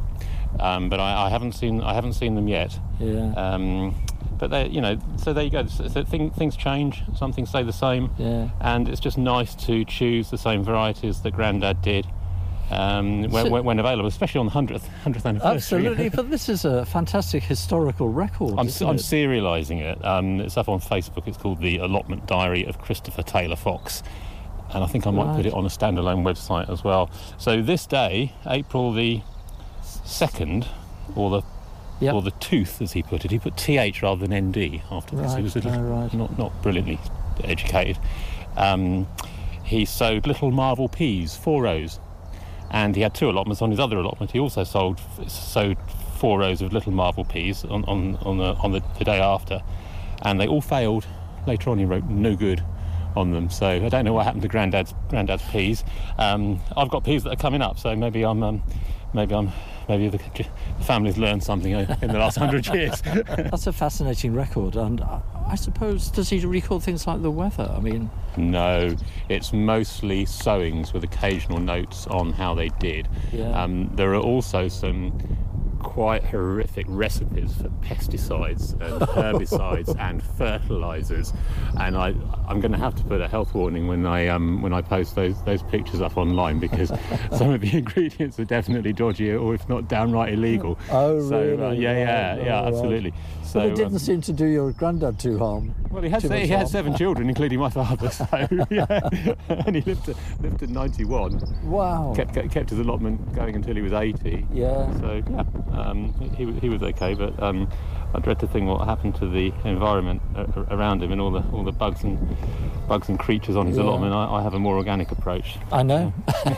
um, but I, I haven't seen I haven't seen them yet. Yeah. Um, but they, you know, so there you go. So, so thing, things change. Some things stay the same. Yeah. And it's just nice to choose the same varieties that Grandad did. Um, when, So- when, when available, especially on the hundredth hundredth anniversary. Absolutely, but this is a fantastic historical record. I'm, isn't I'm it? serialising it. Um, it's up on Facebook. It's called The Allotment Diary of Christopher Taylor Fox. And I think I might Right. put it on a standalone website as well. So this day, April the second, or the Yep. or the tooth, as he put it, he put T H rather than N D after this. He Right, was a little, oh, right. not, not brilliantly educated. Um, he sowed little marvel peas, four rows. And he had two allotments. On his other allotment, he also sold, sowed four rows of little marvel peas on, on, on, the, on the, the day after. And they all failed. Later on, he wrote no good on them. So I don't know what happened to Grandad's Grandad's peas. Um, I've got peas that are coming up, so maybe I'm, um, maybe I'm, maybe the, the family's learned something in the last hundred years. That's a fascinating record, and I, I suppose, does he record things like the weather? I mean, No, it's mostly sowings with occasional notes on how they did. Yeah. Um, there are also some quite horrific recipes for pesticides and herbicides and fertilizers, and I, I'm going to have to put a health warning when I um, when I post those those pictures up online, because some of the ingredients are definitely dodgy, or if not downright illegal. Oh, so, really? Uh, yeah, yeah, Right, yeah, right, absolutely. right. So but it didn't um, seem to do your granddad too harm. well, he had too se- much he had harm. seven children, including my father. So yeah, and he lived to lived to ninety-one. Wow. Kept kept kept his allotment going until he was eighty. Yeah. So yeah, um, he he was okay, but um, I dread to think what happened to the environment a- around him and all the all the bugs and bugs and creatures on his Yeah. allotment. I, I have a more organic approach. I know.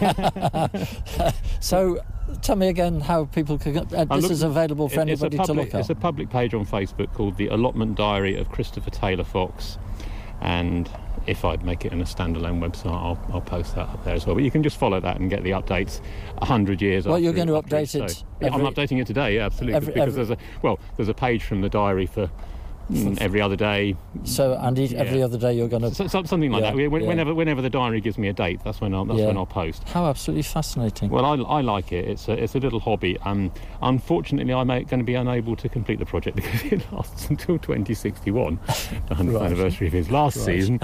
So, tell me again how people can. Uh, I'm this look- is available for it- it's a anybody public, to look at. It's a public page on Facebook called The Allotment Diary of Christopher Taylor Fox, and if I make it in a standalone website, I'll, I'll post that up there as well. But you can just follow that and get the updates a hundred years. Well, after you're going to after update it's it sown. Yeah, I'm every- updating it today. Yeah, absolutely. every- because every- there's a well, there's a page from the diary for mm, every other day. So, and each, every Yeah. other day you're going to. So, so- something like Yeah, that. When- yeah. Whenever whenever the diary gives me a date, that's when I'll that's Yeah. when I'll post. How absolutely fascinating. Well, I, I like it. It's a it's a little hobby. Um, unfortunately, I'm going to be unable to complete the project because it lasts until twenty sixty-one, the hundredth Right. anniversary of his last Right. season.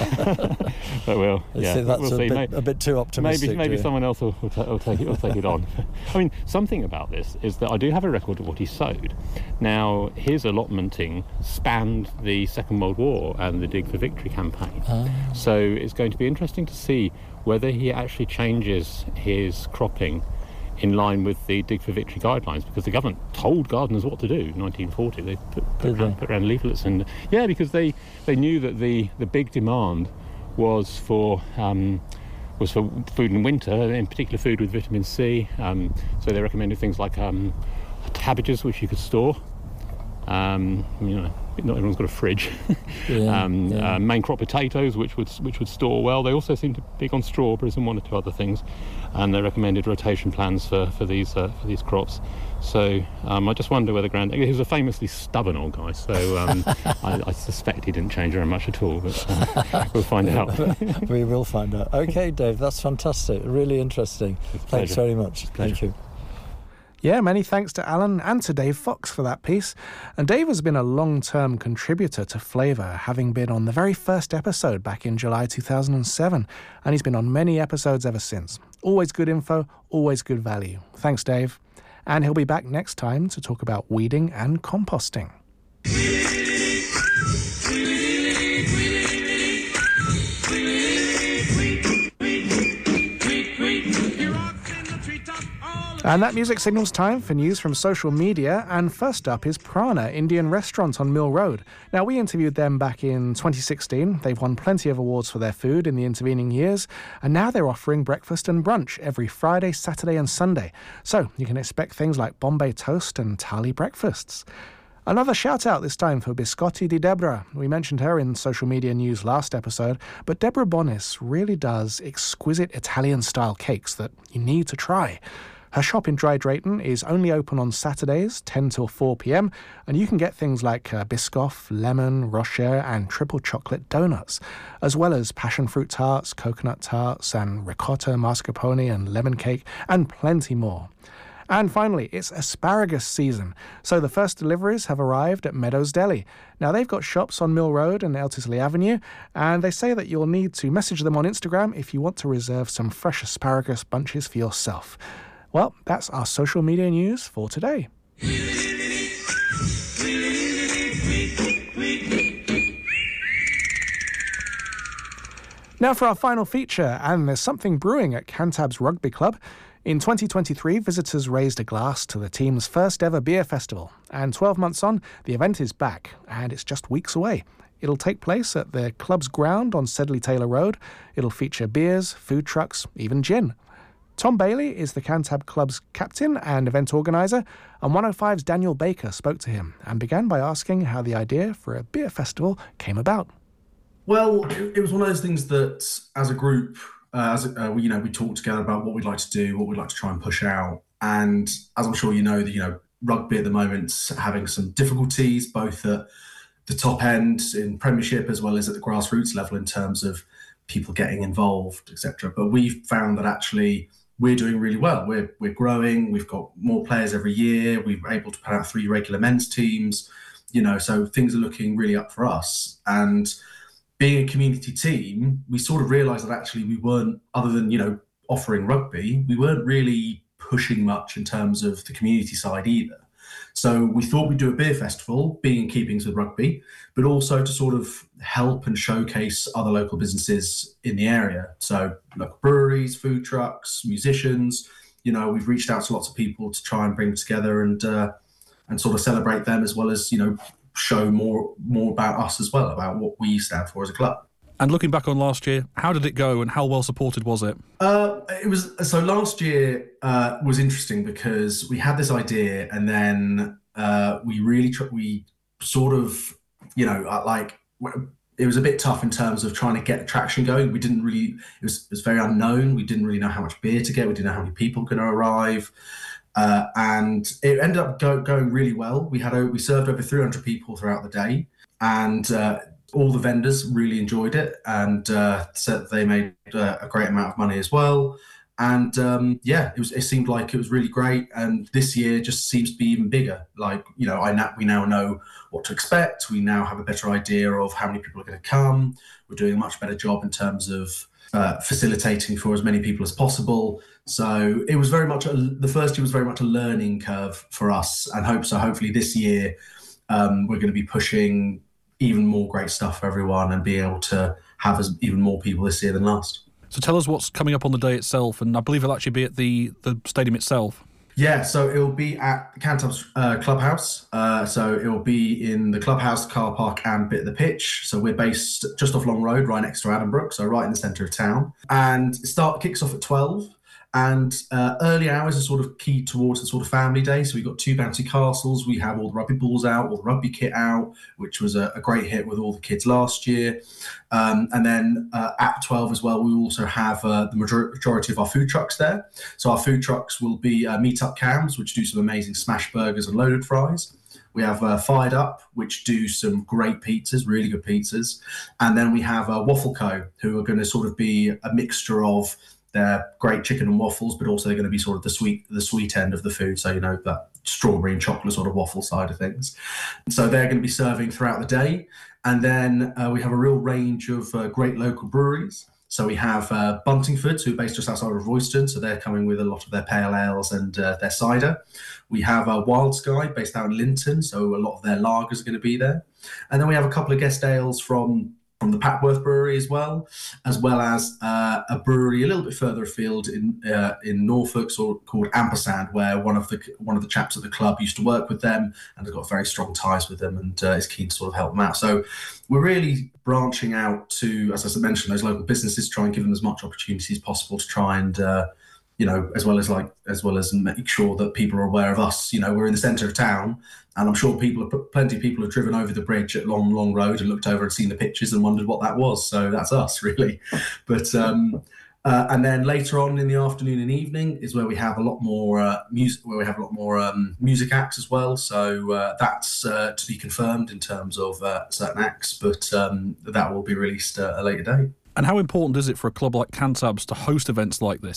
But we'll, I yeah, think that's we'll a see. bit- May- a bit too optimistic, Maybe maybe dear. someone else will, will, ta- will take it will take it on. I mean, something about this is that I do have a record of what he sowed. Now, his allotmenting spanned the Second World War and the Dig for Victory campaign. Ah. So it's going to be interesting to see whether he actually changes his cropping in line with the Dig for Victory guidelines, because the government told gardeners what to do in nineteen forty. They put, put, Did around, they? put around leaflets, and yeah, because they, they knew that the, the big demand was for um, was for food in winter, in particular food with vitamin C. Um, so they recommended things like um, cabbages, which you could store. Um, you know, not everyone's got a fridge. Yeah, um, yeah. Uh, main crop potatoes, which would which would store well. They also seem to be big on strawberries and one or two other things, and they recommended rotation plans for for these uh, for these crops. So um, I just wonder whether Grand. He was a famously stubborn old guy, so um, I, I suspect he didn't change very much at all. But uh, we'll find out. We will find out. Okay, Dave, that's fantastic. Really interesting. Thanks pleasure. very much. pleasure. Thank you. Yeah, many thanks to Alan and to Dave Fox for that piece. And Dave has been a long-term contributor to Flavour, having been on the very first episode back in July two thousand seven, and he's been on many episodes ever since. Always good info, always good value. Thanks, Dave. And he'll be back next time to talk about weeding and composting. And that music signals time for news from social media, and first up is Prana Indian Restaurant on Mill Road. Now, we interviewed them back in twenty sixteen. They've won plenty of awards for their food in the intervening years, and now they're offering breakfast and brunch every Friday, Saturday and Sunday. So you can expect things like Bombay toast and thali breakfasts. Another shout out this time for Biscotti di Debra. We mentioned her in social media news last episode, but Deborah Bonis really does exquisite Italian-style cakes that you need to try. Her shop in Dry Drayton is only open on Saturdays, ten till four p.m, and you can get things like uh, Biscoff, lemon, rocher, and triple chocolate donuts, as well as passion fruit tarts, coconut tarts, and ricotta, mascarpone, and lemon cake, and plenty more. And finally, it's asparagus season. So the first deliveries have arrived at Meadows Deli. Now, they've got shops on Mill Road and Eltisley Avenue, and they say that you'll need to message them on Instagram if you want to reserve some fresh asparagus bunches for yourself. Well, that's our social media news for today. Now for our final feature, and there's something brewing at Cantabs Rugby Club. In twenty twenty-three, visitors raised a glass to the team's first ever beer festival, and twelve months on, the event is back, and it's just weeks away. It'll take place at the club's ground on Sedley Taylor Road. It'll feature beers, food trucks, even gin. Tom Bailey is the Cantab Club's captain and event organiser, and one oh five's Daniel Baker spoke to him and began by asking how the idea for a beer festival came about. Well, it, it was one of those things that, as a group, uh, as a, uh, we, you know, we talked together about what we'd like to do, what we'd like to try and push out. And as I'm sure you know, that you know, rugby at the moment's having some difficulties, both at the top end in Premiership as well as at the grassroots level in terms of people getting involved, et cetera. But we've found that actually we're doing really well. We're we're growing. We've got more players every year. We're able to put out three regular men's teams. You know, so things are looking really up for us. And being a community team, we sort of realised that actually we weren't, other than, you know, offering rugby, we weren't really pushing much in terms of the community side either. So we thought we'd do a beer festival, being in keeping with rugby, but also to sort of help and showcase other local businesses in the area. So local breweries, food trucks, musicians, you know, we've reached out to lots of people to try and bring them together and uh, and sort of celebrate them, as well as, you know, show more more about us as well, about what we stand for as a club. And looking back on last year, how did it go and how well supported was it? Uh, it was so last year uh, was interesting because we had this idea and then uh, we really tr- we sort of, you know, like it was a bit tough in terms of trying to get the traction going. We didn't really, it was, it was very unknown. We didn't really know how much beer to get. We didn't know how many people were going to arrive. Uh, and it ended up go, going really well. We had we served over three hundred people throughout the day, and uh, all the vendors really enjoyed it, and uh, said they made uh, a great amount of money as well. And um, yeah, it was. It seemed like it was really great. And this year just seems to be even bigger. Like, you know, I na- we now know what to expect. We now have a better idea of how many people are going to come. We're doing a much better job in terms of uh, facilitating for as many people as possible. So it was very much, a, the first year was very much a learning curve for us, and hope so hopefully this year um, we're going to be pushing even more great stuff for everyone and be able to have as, even more people this year than last. So tell us what's coming up on the day itself, and I believe it'll actually be at the, the stadium itself. Yeah, so it'll be at Cantabs uh, Clubhouse. Uh, so it'll be in the Clubhouse, car park and bit of the pitch. So we're based just off Long Road, right next to Addenbrooke, so right in the centre of town. And it start kicks off at twelve. And uh, early hours are sort of key towards the sort of family day. So we've got two bouncy castles. We have all the rugby balls out, all the rugby kit out, which was a, a great hit with all the kids last year. Um, and then uh, at twelve as well, we also have uh, the major- majority of our food trucks there. So our food trucks will be uh, Meet Up Cams, which do some amazing smash burgers and loaded fries. We have uh, Fired Up, which do some great pizzas, really good pizzas. And then we have uh, Waffle Co, who are going to sort of be a mixture of their great chicken and waffles, but also they're going to be sort of the sweet the sweet end of the food. So, you know, that strawberry and chocolate sort of waffle side of things. So they're going to be serving throughout the day. And then uh, we have a real range of uh, great local breweries. So we have uh, Buntingford, who are based just outside of Royston. So they're coming with a lot of their pale ales and uh, their cider. We have uh, Wild Sky, based out in Linton. So a lot of their lagers are going to be there. And then we have a couple of guest ales from from the Papworth Brewery as well, as well as uh, a brewery a little bit further afield in uh, in Norfolk, so called Ampersand, where one of the one of the chaps at the club used to work with them and has got very strong ties with them and uh, is keen to sort of help them out. So we're really branching out to, as I mentioned, those local businesses, try and give them as much opportunity as possible to try and uh, you know, as well as like as well as make sure that people are aware of us. You know, we're in the centre of town. And I'm sure people, have, plenty of people have driven over the bridge at Long Long Road and looked over and seen the pictures and wondered what that was. So that's us, really. But um, uh, and then later on in the afternoon and evening is where we have a lot more uh, music, where we have a lot more um, music acts as well. So uh, that's uh, to be confirmed in terms of uh, certain acts, but um, that will be released at a later date. And how important is it for a club like Cantabs to host events like this?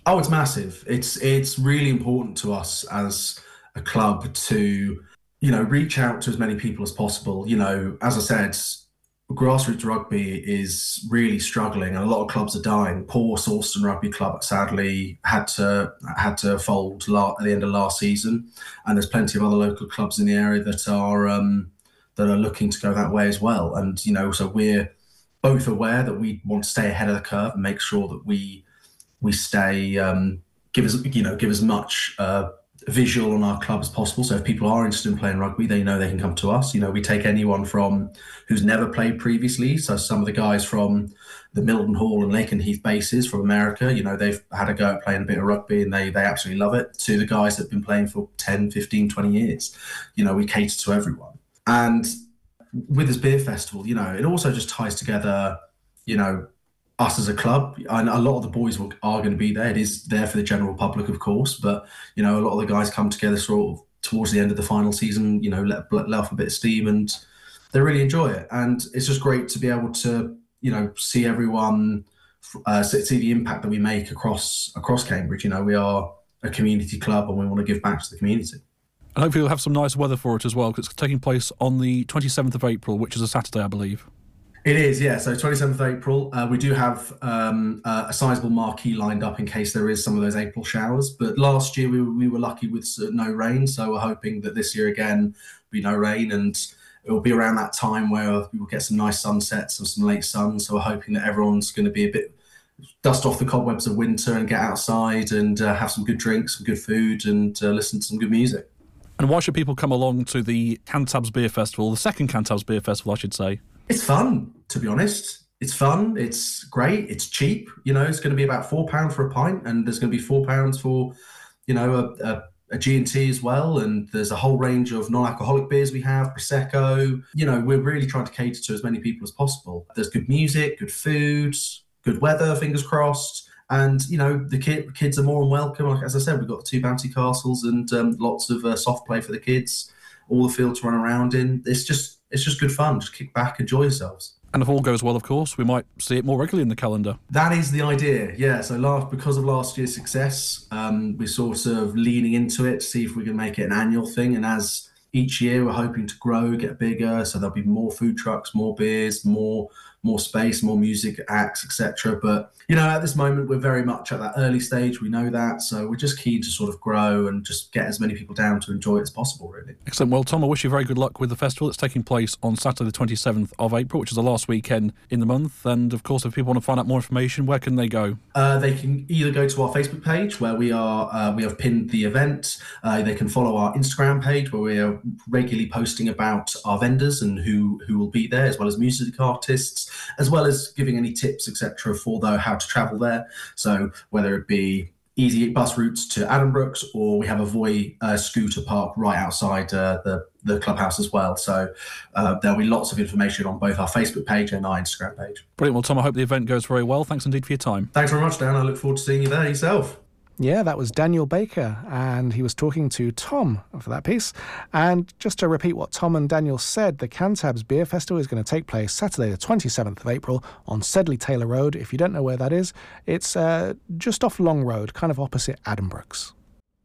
Oh, it's massive. It's it's really important to us as a club to, you know, reach out to as many people as possible. You know, as I said, grassroots rugby is really struggling, and a lot of clubs are dying. Poor Sawston Rugby Club sadly had to had to fold la- at the end of last season, and there's plenty of other local clubs in the area that are um, that are looking to go that way as well. And you know, so we're both aware that we want to stay ahead of the curve and make sure that we we stay um, give us you know give as much uh, visual on our club as possible. So if people are interested in playing rugby, they know they can come to us. You know, we take anyone from who's never played previously. So some of the guys from the Mildenhall and Lakenheath bases from America, you know, they've had a go at playing a bit of rugby and they they absolutely love it, to the guys that have been playing for ten, fifteen, twenty years. You know, we cater to everyone. And with this beer festival, you know, it also just ties together, you know, us as a club. And a lot of the boys will, are going to be there. It is there for the general public, of course, but you know, a lot of the guys come together sort of towards the end of the final season, you know, let, let off a bit of steam, and they really enjoy it. And it's just great to be able to, you know, see everyone, uh, see the impact that we make across across Cambridge. You know, we are a community club and we want to give back to the community. And hopefully we'll have some nice weather for it as well, because it's taking place on the twenty-seventh of April, which is a Saturday, I believe. It is, yeah. So twenty-seventh of April, uh, we do have um, uh, a sizable marquee lined up in case there is some of those April showers. But last year we, we were lucky with no rain, so we're hoping that this year again will be no rain, and it will be around that time where we will get some nice sunsets and some late sun. So we're hoping that everyone's going to be a bit dust off the cobwebs of winter and get outside and uh, have some good drinks, some good food, and uh, listen to some good music. And why should people come along to the Cantabs Beer Festival, the second Cantabs Beer Festival, I should say? It's fun, to be honest. It's fun. It's great. It's cheap. You know, it's going to be about four pounds for a pint, and there's going to be four pounds for, you know, a, a, a G and T as well. And there's a whole range of non-alcoholic beers we have, Prosecco. You know, we're really trying to cater to as many people as possible. There's good music, good food, good weather, fingers crossed. And, you know, the kid, kids are more than welcome. Like, as I said, we've got the two bouncy castles and um, lots of uh, soft play for the kids, all the field to run around in. It's just it's just good fun. Just kick back, enjoy yourselves. And if all goes well, of course, we might see it more regularly in the calendar. That is the idea, yeah. So last, because of last year's success, um, we're sort of leaning into it to see if we can make it an annual thing. And as each year, we're hoping to grow, get bigger. So there'll be more food trucks, more beers, more more space, more music acts, et cetera. But, you know, at this moment, we're very much at that early stage. We know that. So we're just keen to sort of grow and just get as many people down to enjoy it as possible, really. Excellent. Well, Tom, I wish you very good luck with the festival. It's taking place on Saturday the twenty-seventh of April, which is the last weekend in the month. And, of course, if people want to find out more information, where can they go? Uh, they can either go to our Facebook page, where we are uh, we have pinned the event. Uh, they can follow our Instagram page, where we are regularly posting about our vendors and who, who will be there, as well as music artists, as well as giving any tips, et cetera, for though how to travel there. So whether it be easy bus routes to Addenbrooks, or we have a Voy uh, scooter park right outside uh, the, the clubhouse as well. So uh, there'll be lots of information on both our Facebook page and our Instagram page. Brilliant. Well, Tom, I hope the event goes very well. Thanks indeed for your time. Thanks very much, Dan. I look forward to seeing you there yourself. Yeah, that was Daniel Baker, and he was talking to Tom for that piece. And just to repeat what Tom and Daniel said, the Cantabs Beer Festival is going to take place Saturday the twenty-seventh of April on Sedley Taylor Road. If you don't know where that is, it's uh, just off Long Road, kind of opposite Addenbrooks.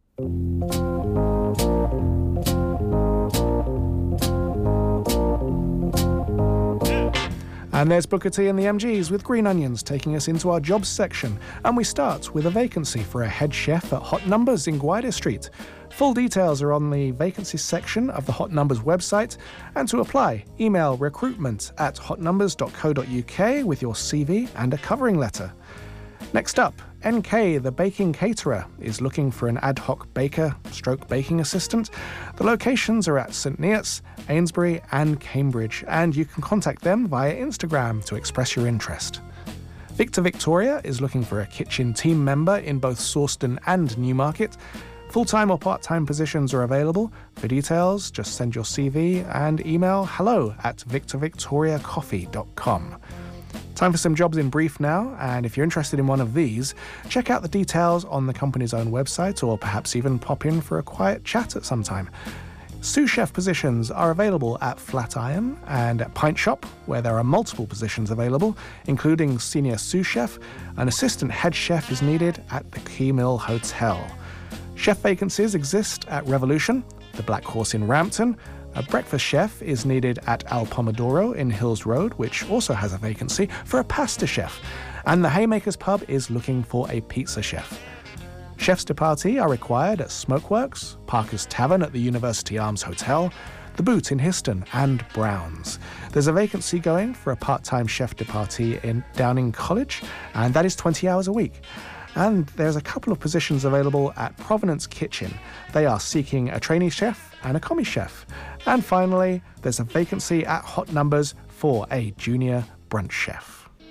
And there's Booker T and the M Gs with Green Onions taking us into our jobs section. And we start with a vacancy for a head chef at Hot Numbers in Gwydir Street. Full details are on the vacancies section of the Hot Numbers website. And to apply, email recruitment at hotnumbers dot co dot uk with your C V and a covering letter. Next up, N K, the baking caterer, is looking for an ad hoc baker stroke baking assistant. The locations are at St Neots, Amesbury and Cambridge, and you can contact them via Instagram to express your interest. Victor Victoria is looking for a kitchen team member in both Sawston and Newmarket. Full-time or part-time positions are available. For details, just send your C V and email hello at victor victoria coffee dot com. Time for some jobs in brief now, and if you're interested in one of these, check out the details on the company's own website, or perhaps even pop in for a quiet chat at some time. Sous chef positions are available at Flatiron and at Pint Shop, where there are multiple positions available, including senior sous chef. An assistant head chef is needed at the Key Mill Hotel. Chef vacancies exist at Revolution, the Black Horse in Rampton. A breakfast chef is needed at Al Pomodoro in Hills Road, which also has a vacancy for a pasta chef. And the Haymakers Pub is looking for a pizza chef. Chefs de partie are required at Smokeworks, Parker's Tavern at the University Arms Hotel, The Boot in Histon, and Brown's. There's a vacancy going for a part-time chef de partie in Downing College, and that is twenty hours a week. And there's a couple of positions available at Provenance Kitchen. They are seeking a trainee chef and a commis chef. And finally, there's a vacancy at Hot Numbers for a junior brunch chef.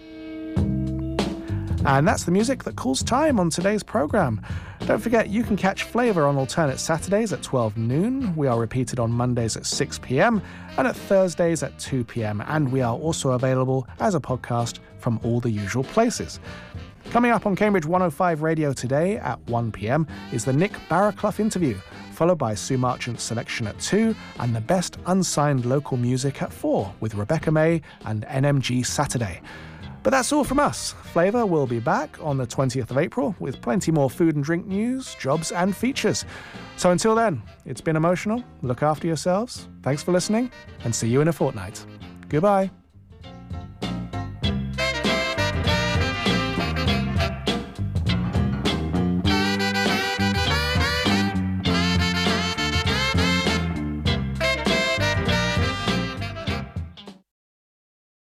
And that's the music that calls time on today's programme. Don't forget, you can catch Flavour on alternate Saturdays at twelve noon. We are repeated on Mondays at six p.m. and at Thursdays at two p.m. And we are also available as a podcast from all the usual places. Coming up on Cambridge one oh five Radio today at one p.m. is the Nick Barraclough interview, followed by Sue Marchant's selection at two and the best unsigned local music at four with Rebecca May and N M G Saturday. But that's all from us. Flavour will be back on the twentieth of April with plenty more food and drink news, jobs and features. So until then, it's been emotional. Look after yourselves. Thanks for listening and see you in a fortnight. Goodbye.